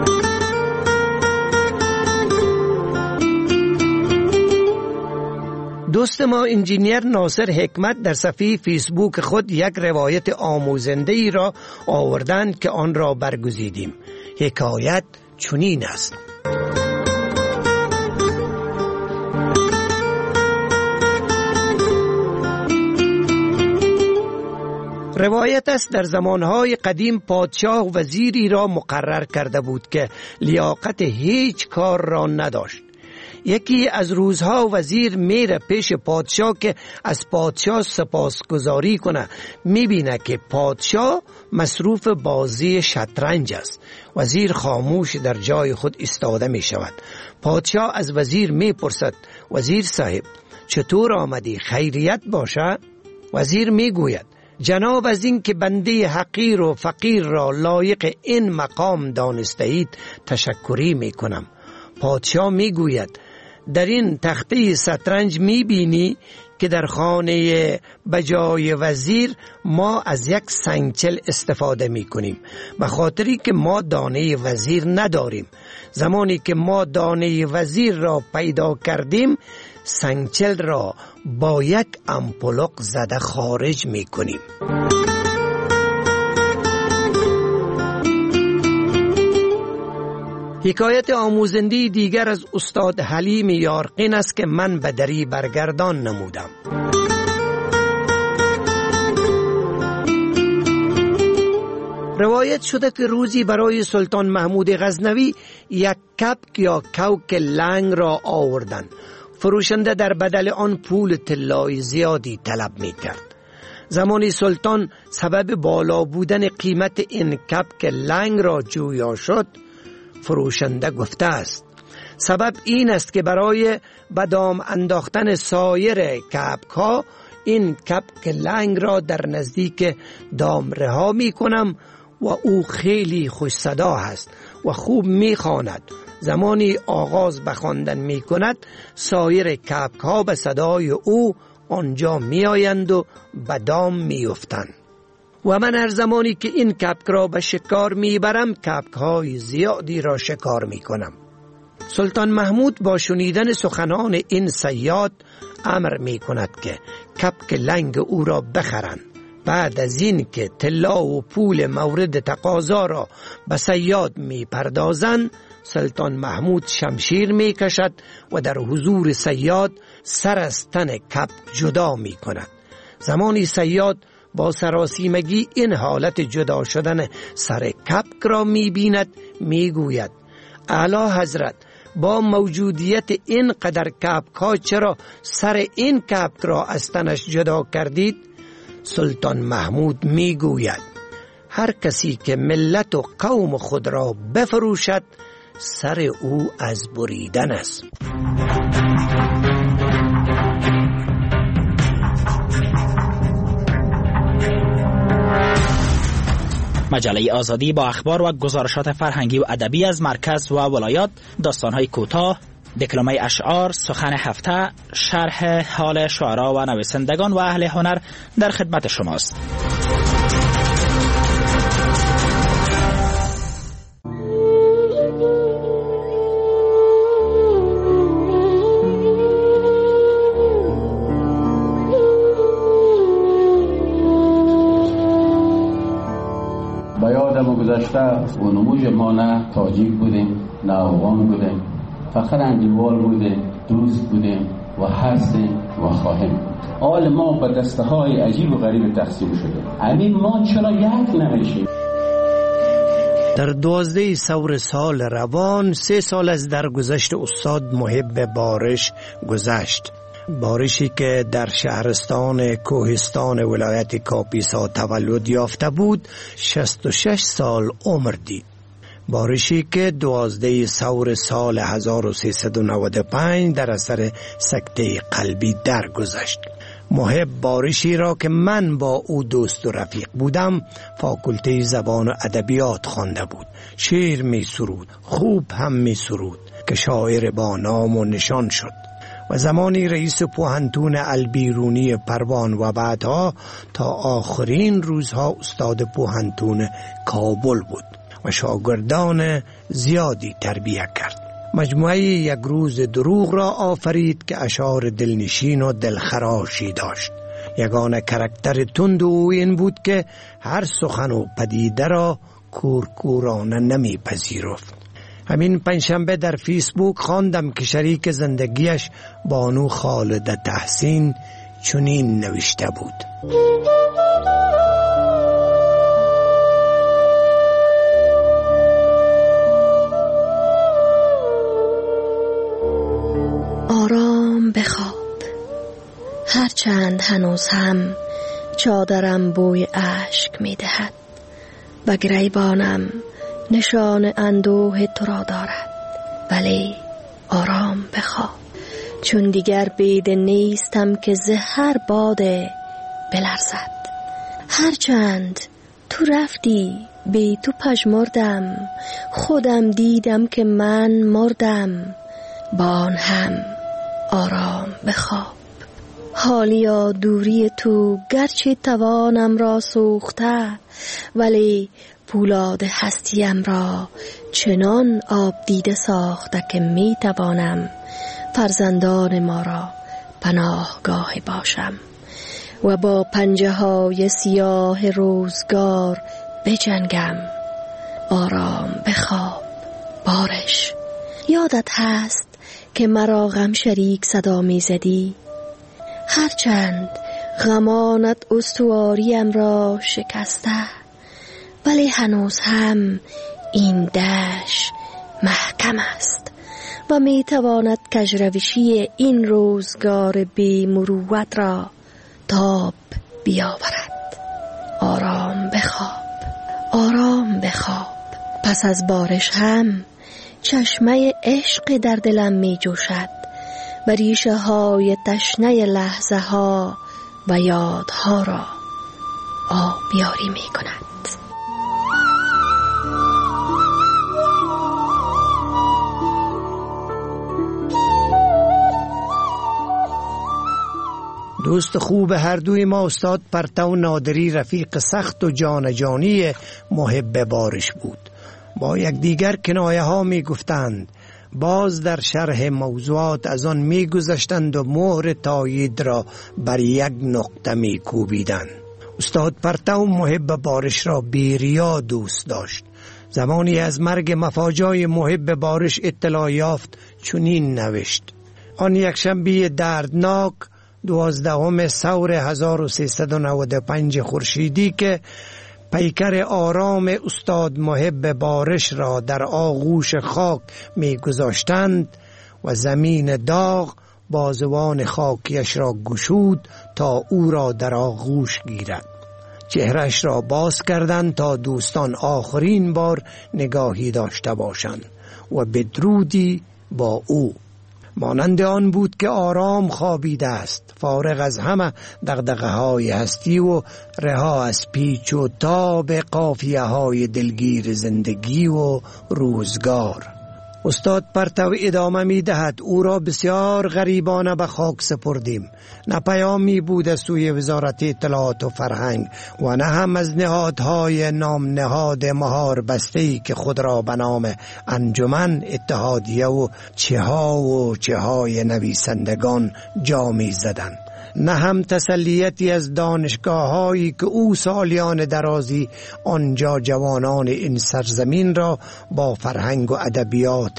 دوست ما انجینیر ناصر حکمت در صفحه فیسبوک خود یک روایت آموزنده ای را آوردند که آن را برگزیدیم. حکایت چنین است: روایت است در زمانهای قدیم پادشاه وزیری را مقرر کرده بود که لیاقت هیچ کار را نداشت. یکی از روزها وزیر میره پیش پادشاه که از پادشاه سپاسگزاری کنه. میبینه که پادشاه مصروف بازی شطرنج است. وزیر خاموش در جای خود ایستاده میشود. پادشاه از وزیر میپرسد وزیر صاحب چطور آمدی؟ خیریت باشه؟ وزیر میگوید جناب از این که بنده حقیر و فقیر را لایق این مقام دانسته اید تشکری میکنم. پادشاه میگوید در این تخته شطرنج میبینی که در خانه بجای وزیر ما از یک سنگچل استفاده می کنیم، به خاطری که ما دانه وزیر نداریم. زمانی که ما دانه وزیر را پیدا کردیم، سنگچل را با یک امپلق زده خارج می کنیم. حکایت آموزنده دیگر از استاد حلیم یارقین است که من به دری برگردان نمودم. روایت شده که روزی برای سلطان محمود غزنوی یک کپک یا کوک لنگ را آوردند. فروشنده در بدل آن پول طلای زیادی طلب می کرد. زمانی سلطان سبب بالا بودن قیمت این کپک لنگ را جویا شد، فروشنده گفته است سبب این است که برای بدام انداختن سایر کپک ها این کپک لنگ را در نزدیک دام رها می کنم و او خیلی خوش صدا است و خوب می خواند. زمانی آغاز به خواندن می کند، سایر کپک ها به صدای او آنجا می آیند و به دام می افتند. و من هر زمانی که این کپک را به شکار می برم، کپک های زیادی را شکار می کنم. سلطان محمود با شنیدن سخنان این صیاد امر می کند که کپک لنگ او را بخرند. بعد از این که طلا و پول مورد تقاضا را به صیاد می پردازند، سلطان محمود شمشیر می کشد و در حضور صیاد سر از تن کپک جدا می کند. زمانی صیاد با سراسیمگی این حالت جدا شدن سر کپک را می بیند، می گوید اعلی حضرت، با موجودیت این قدر کپک ها چرا سر این کپک را از تنش جدا کردید؟ سلطان محمود می گوید هر کسی که ملت و قوم خود را بفروشد، سر او از بریدن است. مجله آزادی با اخبار و گزارشات فرهنگی و ادبی از مرکز و ولایات، داستان‌های کوتاه، دکلمه اشعار، سخن هفته، شرح حال شعرا و نویسندگان و اهل هنر در خدمت شماست. گذشته و نموج ما نه تاجیک بودیم، نه افغان بودیم، فقط انجیوال بودیم، دوست بودیم و هستیم و خواهیم بود. آل ما به دسته های عجیب و غریب تقسیم شده. همین ما چرا یک نمیشیم؟ در دوازده سور سال روان، سه سال از درگذشت استاد محب بارش گذشت. بارشی که در شهرستان کوهستان ولایت کاپیسا تولد یافته بود، شصت و شش سال عمر دید. بارشی که دوازده سور سال هزار و سیصد و نود و پنج در اثر سکته قلبی درگذشت. محب بارشی را که من با او دوست و رفیق بودم، فاکولته زبان و ادبیات خوانده بود. شعر می سرود، خوب هم می سرود که شاعر با نام و نشان شد و زمانی رئیس پوهنتون البیرونی پروان و بعدها تا آخرین روزها استاد پوهنتون کابل بود و شاگردان زیادی تربیت کرد. مجموعه یک روز دروغ را آفرید که اشعار دلنشین و دلخراشی داشت. یگانه کرکتر تند او این بود که هر سخن و پدیده را کورکورانه نمی پذیرفت. همین پنجشنبه در فیسبوک خواندم که شریک زندگیش بانو خالد تحسین چنین نوشته بود: آرام بخواب، هرچند هنوز هم چادرم بوی اشک می دهد و گریبانم نشان اندوه تو را دارد، ولی آرام بخواب، چون دیگر بید نیستم که زهر باده بلرزد. هرچند تو رفتی بی تو پژمردم، خودم دیدم که من مردم. با آن هم آرام بخواب، حالیا دوری تو گرچه توانم را سوخته، ولی پولاد هستیم را چنان آب دیده ساخته که می توانم فرزندان ما را پناهگاه باشم و با پنجه های سیاه روزگار بجنگم. آرام بخواب بارش. یادت هست که مرا غم شریک صدا می زدی؟ هرچند غمانت استواریم را شکسته، ولی هنوز هم این دش محکم است و می تواند کجروشی این روزگار بی مروت را تاب بیاورد. آرام بخواب، آرام بخواب. پس از بارش هم چشمه عشق در دلم می جوشد و ریشه های تشنه لحظه ها و یادها را آبیاری می کند. دوست خوب هر دوی ما استاد پرتو نادری رفیق سخت و جان جانی محب بارش بود. با یک دیگر کنایه ها می گفتند، باز در شرح موضوعات از آن می گذشتند و مهر تایید را بر یک نقطه می کوبیدند. استاد پرتو محب بارش را بیریا دوست داشت. زمانی از مرگ مفاجای محب بارش اطلاع یافت چنین نوشت: آن یک شنبه دردناک دوازدهم سور هزار و سیصد و نود و پنج خورشیدی که پیکر آرام استاد محب بارش را در آغوش خاک می گذاشتند و زمین داغ بازوان خاکیش را گشود تا او را در آغوش گیرد. چهرش را باز کردند تا دوستان آخرین بار نگاهی داشته باشند و بدرودی با او. مانند آن بود که آرام خوابیده است، فارغ از همه دغدغه های هستی و رها از پیچ و تاب قافیه های دلگیر زندگی و روزگار. استاد پرتو ادامه می دهد: او را بسیار غریبانه به خاک سپردیم. نه پیامی بود از سوی وزارت اطلاعات و فرهنگ و نه هم از نهادهای نام نهاد مهار بسته‌ای که خود را به نام انجمن، اتحادیه و چه ها و چه های نویسندگان جا می زدند. نه هم تسلیتی از دانشگاه هایی که او سالیان درازی آنجا جوانان این سرزمین را با فرهنگ و ادبیات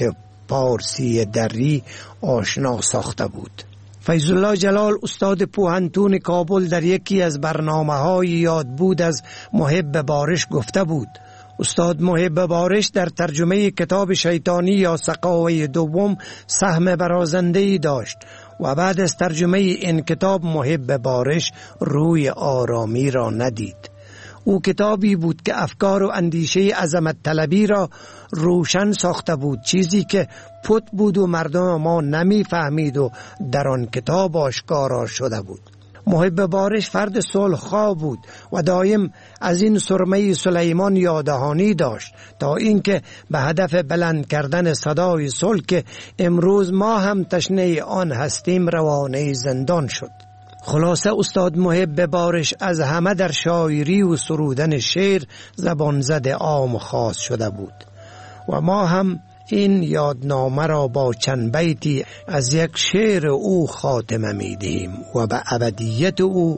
پارسی دری آشنا ساخته بود. فیض الله جلال استاد پوهنتون کابل در یکی از برنامه های یاد بود از محب بارش گفته بود: استاد محب بارش در ترجمه کتاب شیطانی یا سقاوه دوم سهم برازنده‌ای داشت و بعد از ترجمه این کتاب محب بارش روی آرامی را ندید. او کتابی بود که افکار و اندیشه عظمت طلبی را روشن ساخته بود، چیزی که پت بود و مردم ما نمی فهمید و در آن کتاب آشکارا شده بود. محب بارش فرد صلح‌خواه بود و دایم از این سرمه سلیمان یادهانی داشت تا اینکه به هدف بلند کردن صدای صلح که امروز ما هم تشنه آن هستیم روانه زندان شد. خلاصه استاد محب بارش از همه در شاعری و سرودن شعر زبان زده عام خاص شده بود و ما هم این یادنامه را با چند بیتی از یک شعر او خاتمه می دهیم و به ابدیت او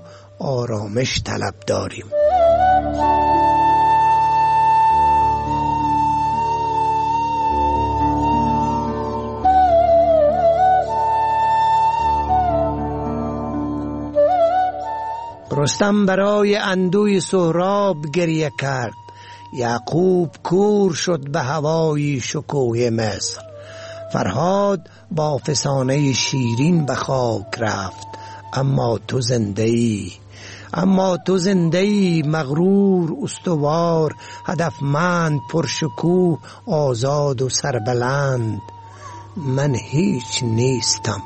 آرامش طلب داریم. رستم برای اندوی سهراب گریه کرد، یعقوب کور شد به هوای شکوه مصر. فرهاد با فسانه شیرین به خاک رفت، اما تو زنده ای، اما تو زنده ای، مغرور استوار، هدفمند پرشکوه، آزاد و سربلند. من هیچ نیستم.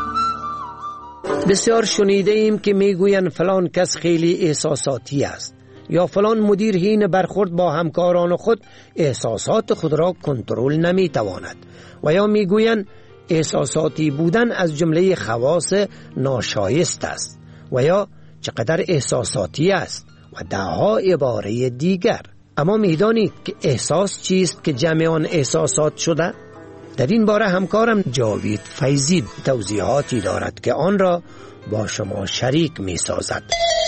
بسیار شنیده ایم که میگوین فلان کس خیلی احساساتی است. یا فلان مدیر حین برخورد با همکاران خود احساسات خود را کنترل نمی تواند و یا می گویند احساساتی بودن از جمله خواص ناشایست است و یا چقدر احساساتی است و دهها عباره دیگر. اما می دانید که احساس چیست که جمع آن احساسات شده؟ در این باره همکارم جاوید فیضی توضیحاتی دارد که آن را با شما شریک می سازد.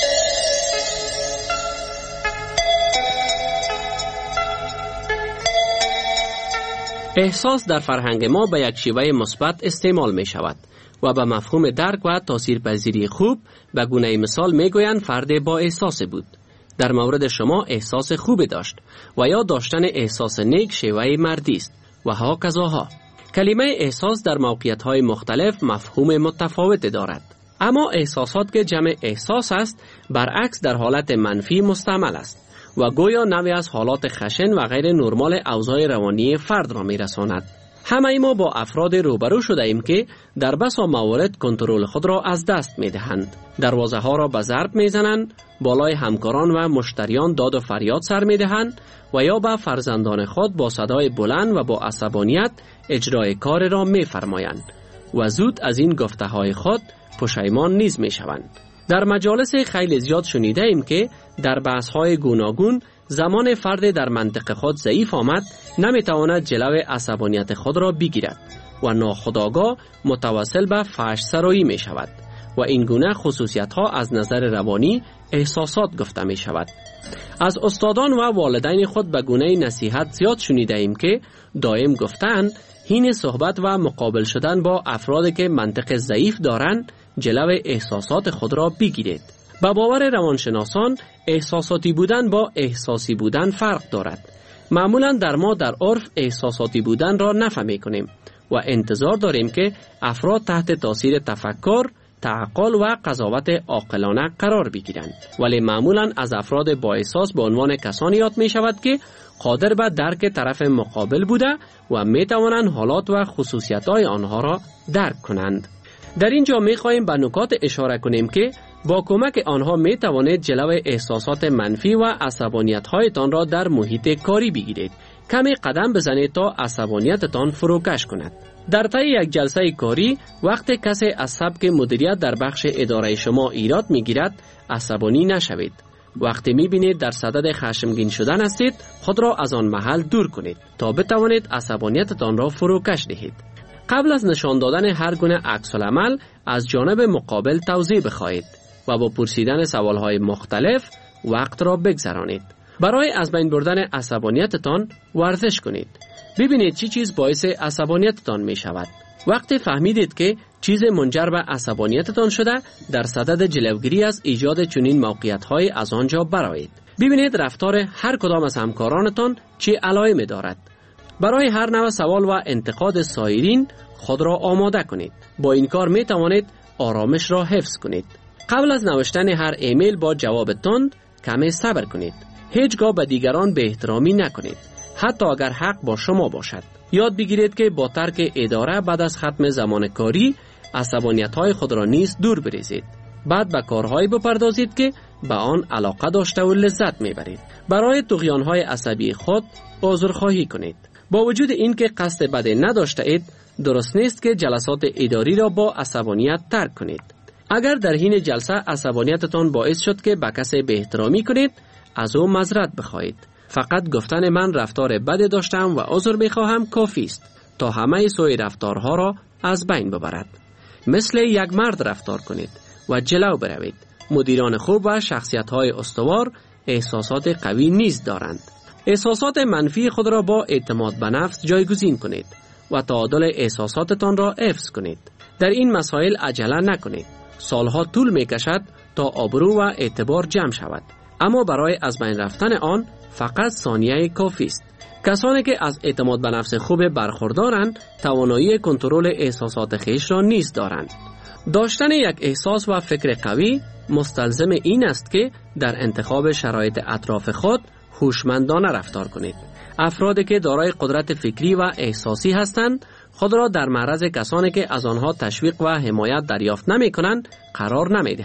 احساس در فرهنگ ما به یک شیوه مثبت استعمال می شود و به مفهوم درک و تاثیرپذیری خوب به گونه مثال می گویند فرد با احساس بود. در مورد شما احساس خوب داشت و یا داشتن احساس نیک شیوه مردی است و ها کذاها. کلمه احساس در موقعیت‌های مختلف مفهوم متفاوت دارد. اما احساسات که جمع احساس است برعکس در حالت منفی مستعمل است و گویا نوعی از حالات خشن و غیر نرمال اوضاع روانی فرد را می‌رساند. همه ما با افراد روبرو شده ایم که در بسا موارد کنترل خود را از دست می‌دهند. دروازه ها را به ضرب می‌زنند، بالای همکاران و مشتریان داد و فریاد سر می‌دهند و یا به فرزندان خود با صدای بلند و با عصبانیت اجرای کار را می‌فرمایند و زود از این گفته‌های خود پشیمان نیز می‌شوند. در مجالس خیلی زیاد شنیده ایم که در بحث‌های گوناگون زمان فرد در منطق خود ضعیف آمد نمی‌تواند جلو عصبانیت خود را بگیرد و ناخودآگاه متوسل به فحش سرایی می‌شود و این گونه خصوصیت‌ها از نظر روانی احساسات گفته می‌شود. از استادان و والدین خود به گونه نصیحت زیاد شنیده ایم که دائم گفتند حین صحبت و مقابل شدن با افرادی که منطق ضعیف دارند جلو احساسات خود را بگیرید. به باور روانشناسان احساساتی بودن با احساسی بودن فرق دارد. معمولا در ما در عرف احساساتی بودن را نفهمی کنیم و انتظار داریم که افراد تحت تاثیر تفکر، تعقل و قضاوت عاقلانه قرار بگیرند، ولی معمولا از افراد با احساس به عنوان کسانی یاد می شود که قادر به درک طرف مقابل بوده و می توانند حالات و خصوصیت های آنها را درک کنند. در اینجا می خواهیم به نکات اشاره کنیم که با کمک آنها می توانید جلو احساسات منفی و عصبانیت هایتان را در محیط کاری بگیرید. کمی قدم بزنید تا عصبانیتتان فروکش کند. در طی یک جلسه کاری وقتی کسی از سبک مدیریت در بخش اداره شما ایراد میگیرد عصبانی نشوید. وقتی میبینید در صدد خشمگین شدن هستید خود را از آن محل دور کنید تا بتوانید عصبانیتتان را فروکش دهید. قبل از نشان دادن هر گونه عکس العمل از جانب مقابل توضیح بخواهید و با پرسیدن سوالهای مختلف وقت را بگذرانید. برای از بین بردن عصبانیتتان ورزش کنید. ببینید چی چیز باعث عصبانیتتان می شود. وقتی فهمیدید که چیز منجر به عصبانیتتان شده در صدد جلوگیری از ایجاد چنین موقعیت‌های از آنجا برآیید. ببینید رفتار هر کدام از همکارانتان چه علائمی دارد. برای هر نوع سوال و انتقاد سایرین خود را آماده کنید. با این کار می توانید آرامش را حفظ کنید. قبل از نوشتن هر ایمیل با جواب تند کمی صبر کنید. هیچگاه به دیگران به احترامی نکنید، حتی اگر حق با شما باشد. یاد بگیرید که با ترک اداره بعد از ختم زمان کاری عصبانیت‌های خود را نیز دور بریزید. بعد به کارهایی بپردازید که به آن علاقه داشته و لذت میبرید. برای طغیان‌های عصبی خود عذرخواهی کنید. با وجود اینکه قصد بدی نداشته اید، درست نیست که جلسات اداری را با عصبانیت ترک کنید. اگر در حین جلسه عصبانیتتان باعث شد که به کسی به احترامی کنید، از او معذرت بخواهید. فقط گفتن من رفتار بدی داشتم و عذر میخواهم کافی است تا همه سوی رفتارها را از بین ببرد. مثل یک مرد رفتار کنید و جلو بروید. مدیران خوب و شخصیت‌های استوار احساسات قوی نیز دارند. احساسات منفی خود را با اعتماد به نفس جایگزین کنید و تعادل احساساتتان را حفظ کنید. در این مسائل عجله نکنید. سالها طول میکشد تا آبرو و اعتبار جمع شود، اما برای از بین رفتن آن فقط ثانیه کافی است. کسانی که از اعتماد به نفس خوب برخوردارند توانایی کنترل احساسات خویش را نیز دارند. داشتن یک احساس و فکر قوی مستلزم این است که در انتخاب شرایط اطراف خود هوشمندانه رفتار کنید. افرادی که دارای قدرت فکری و احساسی هستند خود را در معرض کسانی که از آنها تشویق و حمایت دریافت نمی کنند قرار نمی دهند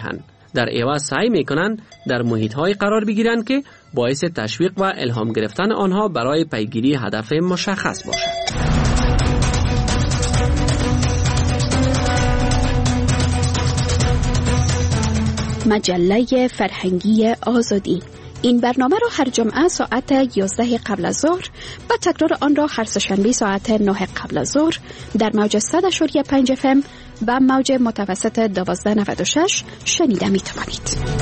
در عوض سعی میکنند در محیط‌های قرار بگیرند که باعث تشویق و الهام گرفتن آنها برای پیگیری هدف مشخص باشد. مجله فرهنگی آزادی. این برنامه را هر جمعه ساعت یازده قبل از ظهر و تکرار آن را هر سه‌شنبه ساعت نه قبل از ظهر در موج صد و پنج اف ام و موج متوسط دوازده نود و شش شنیده می توانید.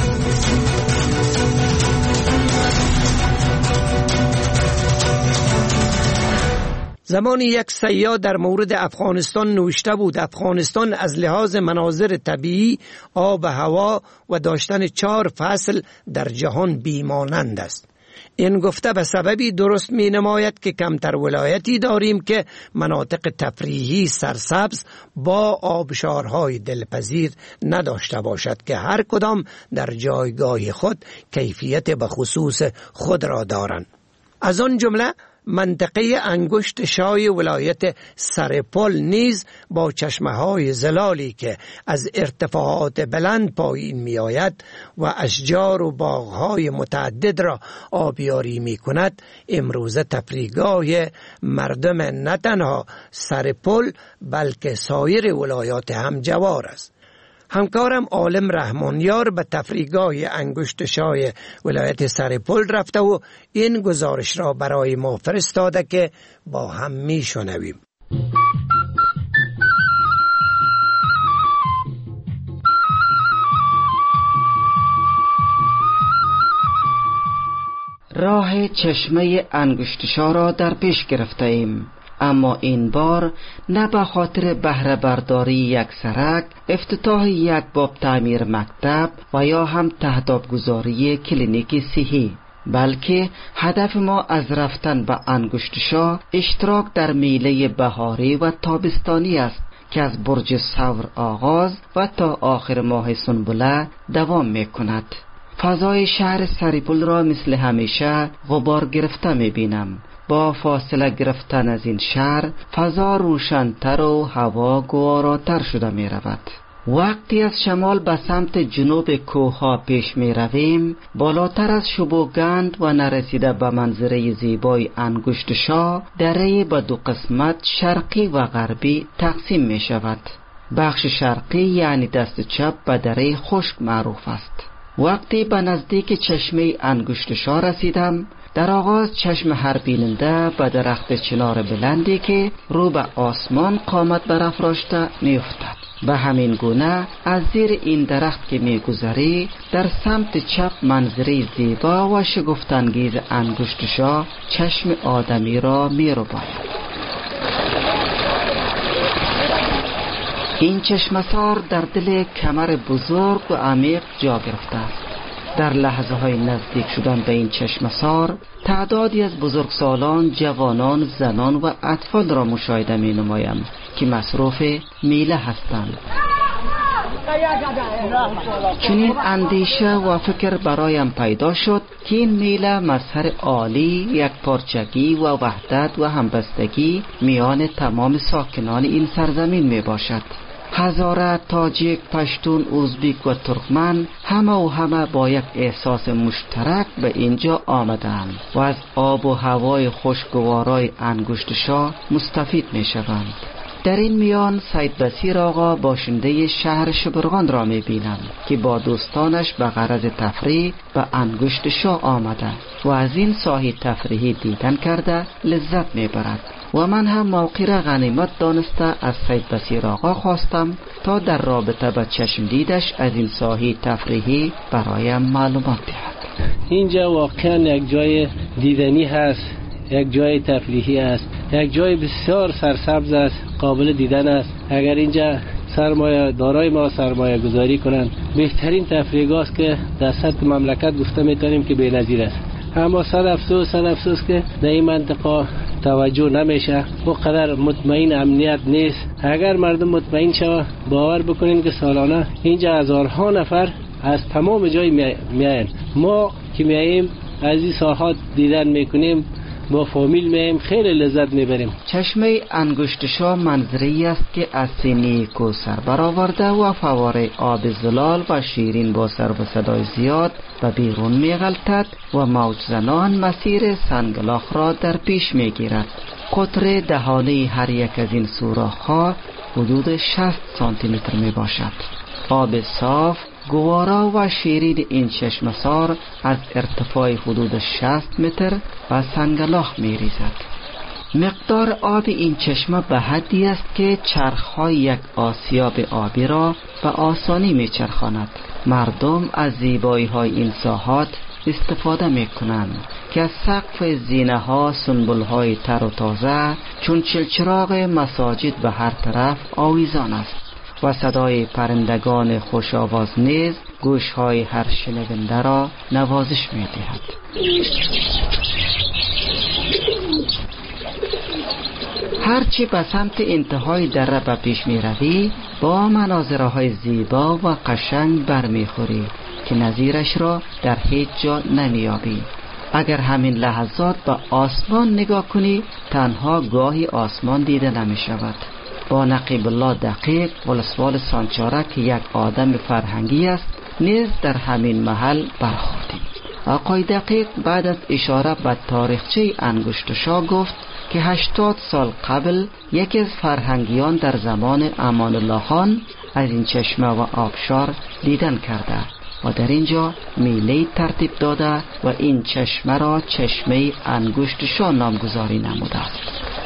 زمانی یک سیاه در مورد افغانستان نوشته بود افغانستان از لحاظ مناظر طبیعی، آب و هوا و داشتن چهار فصل در جهان بیمانند است. این گفته به سببی درست می نماید که کمتر ولایتی داریم که مناطق تفریحی سرسبز با آبشارهای دلپذیر نداشته باشد که هر کدام در جایگاه خود کیفیت به خصوص خود را دارند. از آن جمله منطقه انگشت شای ولایت سرپل نیز با چشمه‌های زلالی که از ارتفاعات بلند پایین می آید و اشجار و باغ‌های متعدد را آبیاری می کند، امروزه تفریحگاه مردم نه تنها سرپل بلکه سایر ولایات همجوار است. همکارم عالم رحمانیار به تفریحگاه انگشت شای ولایت سرپل رفته و این گزارش را برای ما فرستاده که با هم می شنویم. راه چشمه انگشتشا را در پیش گرفته ایم، اما این بار نه به خاطر بهره برداری یک سرک، افتتاح یک باب تعمیر مکتب و یا هم تهداب گذاری کلینیک صحی، بلکه هدف ما از رفتن به انگشتشا اشتراک در میله بهاری و تابستانی است که از برج ثور آغاز و تا آخر ماه سنبله دوام می کند. فضای شهر سرپل را مثل همیشه غبار گرفته می بینم. با فاصله گرفتن از این شهر فضا روشن‌تر و هوا گواراتر شده می رود. وقتی از شمال به سمت جنوب کوه‌ها پیش می رویم، بالاتر از شبوگند و نرسیده به منظره زیبای انگشتشا، دره به دو قسمت شرقی و غربی تقسیم می شود. بخش شرقی یعنی دست چپ به دره خشک معروف است. وقتی به نزدیک چشمه انگشتشا رسیدم، در آغاز چشم هر بیننده به درخت چنار بلندی که رو به آسمان قامت برافراشته می افتد. به همین گونه از زیر این درخت که می گذری در سمت چپ منظری زیبا و شگفت‌انگیز انگشتشا چشم آدمی را می رو باید. این چشمسار در دل کمر بزرگ و عمیق جا گرفته است. در لحظه های نزدیک شدن به این چشمسار تعدادی از بزرگسالان، جوانان، زنان و اطفال را مشاهده می نمایم که مصروف میله هستند. چنین اندیشه و فکر برایم پیدا شد که این میله مظهر عالی، یک پارچگی و وحدت و همبستگی میان تمام ساکنان این سرزمین می باشد. هزاره، تاجیک، پشتون، ازبک و ترکمن همه و همه با یک احساس مشترک به اینجا آمدند و از آب و هوای خوشگوارای انگشتشا مستفید می شوند. در این میان سید بصیر آقا باشنده شهر شبرغان را می بینم که با دوستانش به غرض تفریح به انگشتشا آمده و از این ساحه تفریحی دیدن کرده لذت می برد. و من هم موقع را غنیمت دانسته از سید بصیر آقا خواستم تا در رابطه با چشم دیدش از این ساحه تفریحی برایم معلومات دهد. اینجا واقعا یک جای دیدنی هست، یک جای تفریحی است، یک جای بسیار سرسبز است، قابل دیدن است. اگر اینجا سرمایه دارای ما سرمایه گذاری کنند، بهترین تفریحگاه است که در سطح مملکت گفته میتونیم که بی‌نظیر است. اما صد افسوس صد افسوس که در این منطقه توجه نمیشه، اونقدر مطمئن امنیت نیست. اگر مردم مطمئن شوه، باور بکنین که سالانه اینجا هزارها نفر از تمام جای میاین. ما که میاییم از این ساحات دیدن میکنیم، با فامیل میم خیلی لذت میبریم. چشمه انگشتشا منظری است که از سینی کو سر برآورده و فواره آب زلال و شیرین با سر و صدای زیاد به بیرون میغلطد و موج زنان مسیر سنگلاخ را در پیش میگیرد. قطر دهانه هر یک از این سوراخ‌ها حدود شصت سانتی متر می باشد. آب صاف، گوارا و شیرین این چشمسار از ارتفاع حدود شصت متر و سنگلاخ می ریزد. مقدار آب این چشمه به حدی است که چرخ‌های یک آسیاب آبی را به آسانی می چرخاند. مردم از زیبایی‌های این ساحات استفاده می کنند که از سقف زینه ها سنبول های تر و تازه چون چلچراغ مساجد به هر طرف آویزان است و صدای پرندگان خوش آواز نیز گوش های هر شنونده را نوازش می دهد. هرچی به سمت انتهای دره به پیش می روی با مناظره های زیبا و قشنگ برمیخوری که نظیرش را در هیچ جا نمیابی. اگر همین لحظات به آسمان نگاه کنی تنها گاهی آسمان دیده نمی شود. با نقیب الله دقیق ولسوال سانچارک که یک آدم فرهنگی است نیز در همین محل برخوردیم. آقای دقیق بعد از اشاره به تاریخچه انگشتشا گفت که هشتاد سال قبل یکی از فرهنگیان در زمان امان الله خان از این چشمه و آبشار دیدن کرده و در اینجا میله ترتیب داده و این چشمه را چشمه انگشتشا نامگذاری نموده است.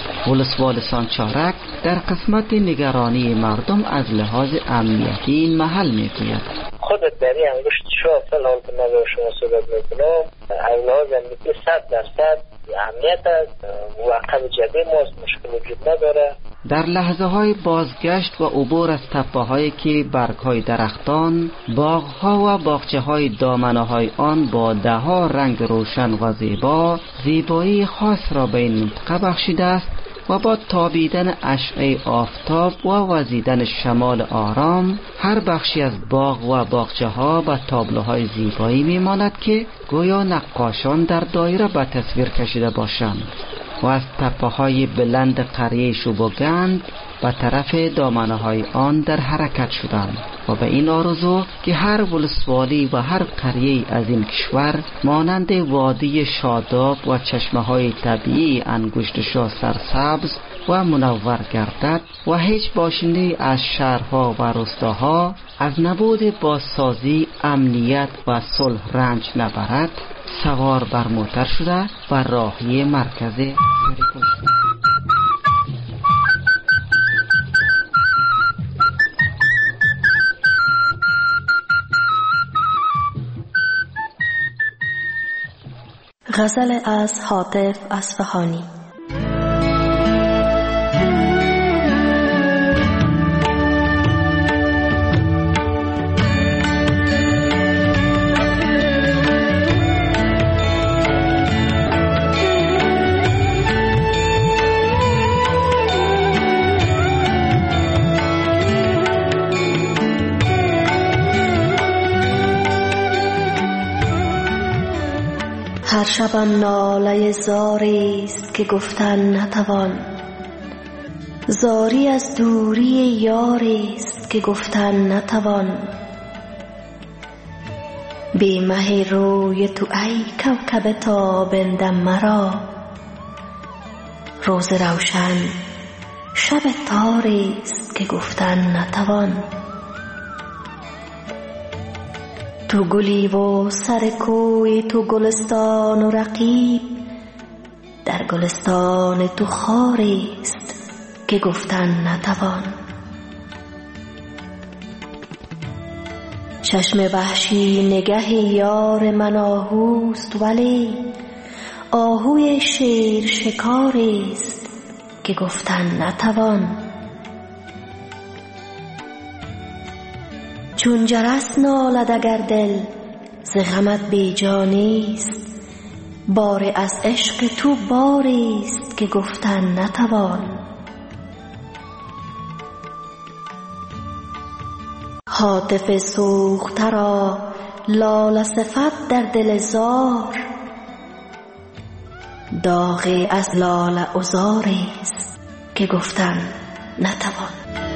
ولسوال سانچارک در قسمت نگرانی مردم از لحاظ امنیتی این محل میگوید خودت در این انگشتشا فلان که نظر شما صحبت میکنم از لحاظ امنیتی صد درصد امنیت است، موقع جدید ماست، مشکل وجود نداره. در لحظه های بازگشت و عبور از تپه هایی که برگ های درختان، باغ ها و باغچه های دامنه های آن با ده ها رنگ روشن و زیبا زیبایی خاص را به این منطقه بخشیده است و با تابیدن اشعه آفتاب و وزیدن شمال آرام هر بخشی از باغ و باغچه ها به تابلوهای زیبایی میماند که گویا نقاشان در دایره به تصویر کشیده باشند و از تپه های بلند قریه شوبوگند به طرف دامنه های آن در حرکت شدند و به این آرزو که هر ولسوالی و هر قریه از این کشور مانند وادی شاداب و چشمه های طبیعی انگشتشا سرسبز و منور گردد و هیچ باشنده از شهرها و روستاها از نبود بازسازی، امنیت و صلح رنج نبرد، سوار بر موتر شده و راهی مرکز غزل از حاطف اصفهانی. هر شبم ناله زاری است که گفتن نتوان، زاری از دوری یاری است که گفتن نتوان. بی مه روی تو ای کوکب تابنده مرا، روز روشن شب تاری است که گفتن نتوان. تو گلی و سر کوی تو گلستان و رقیب، در گلستان تو خاری است که گفتن نتوان. چشم وحشی نگه یار من آهوست، ولی آهوی شیر شکاری است که گفتن نتوان. چون جرس نالد اگر دل ز غمت بی جا نیست، بار از عشق تو باری است که گفتن نتوان. هاتف سوخته را لاله صفت در دل زار، داغ از لاله عذاری است که گفتن نتوان.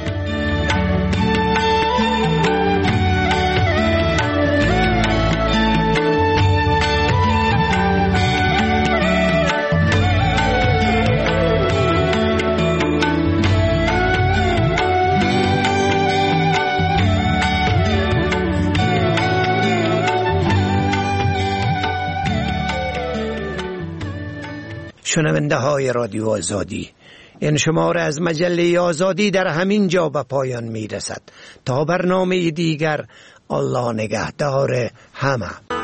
شنونده های رادیو آزادی، این شماره از مجله آزادی در همین جا به پایان می رسد. تا برنامه دیگر، الله نگهدار همه.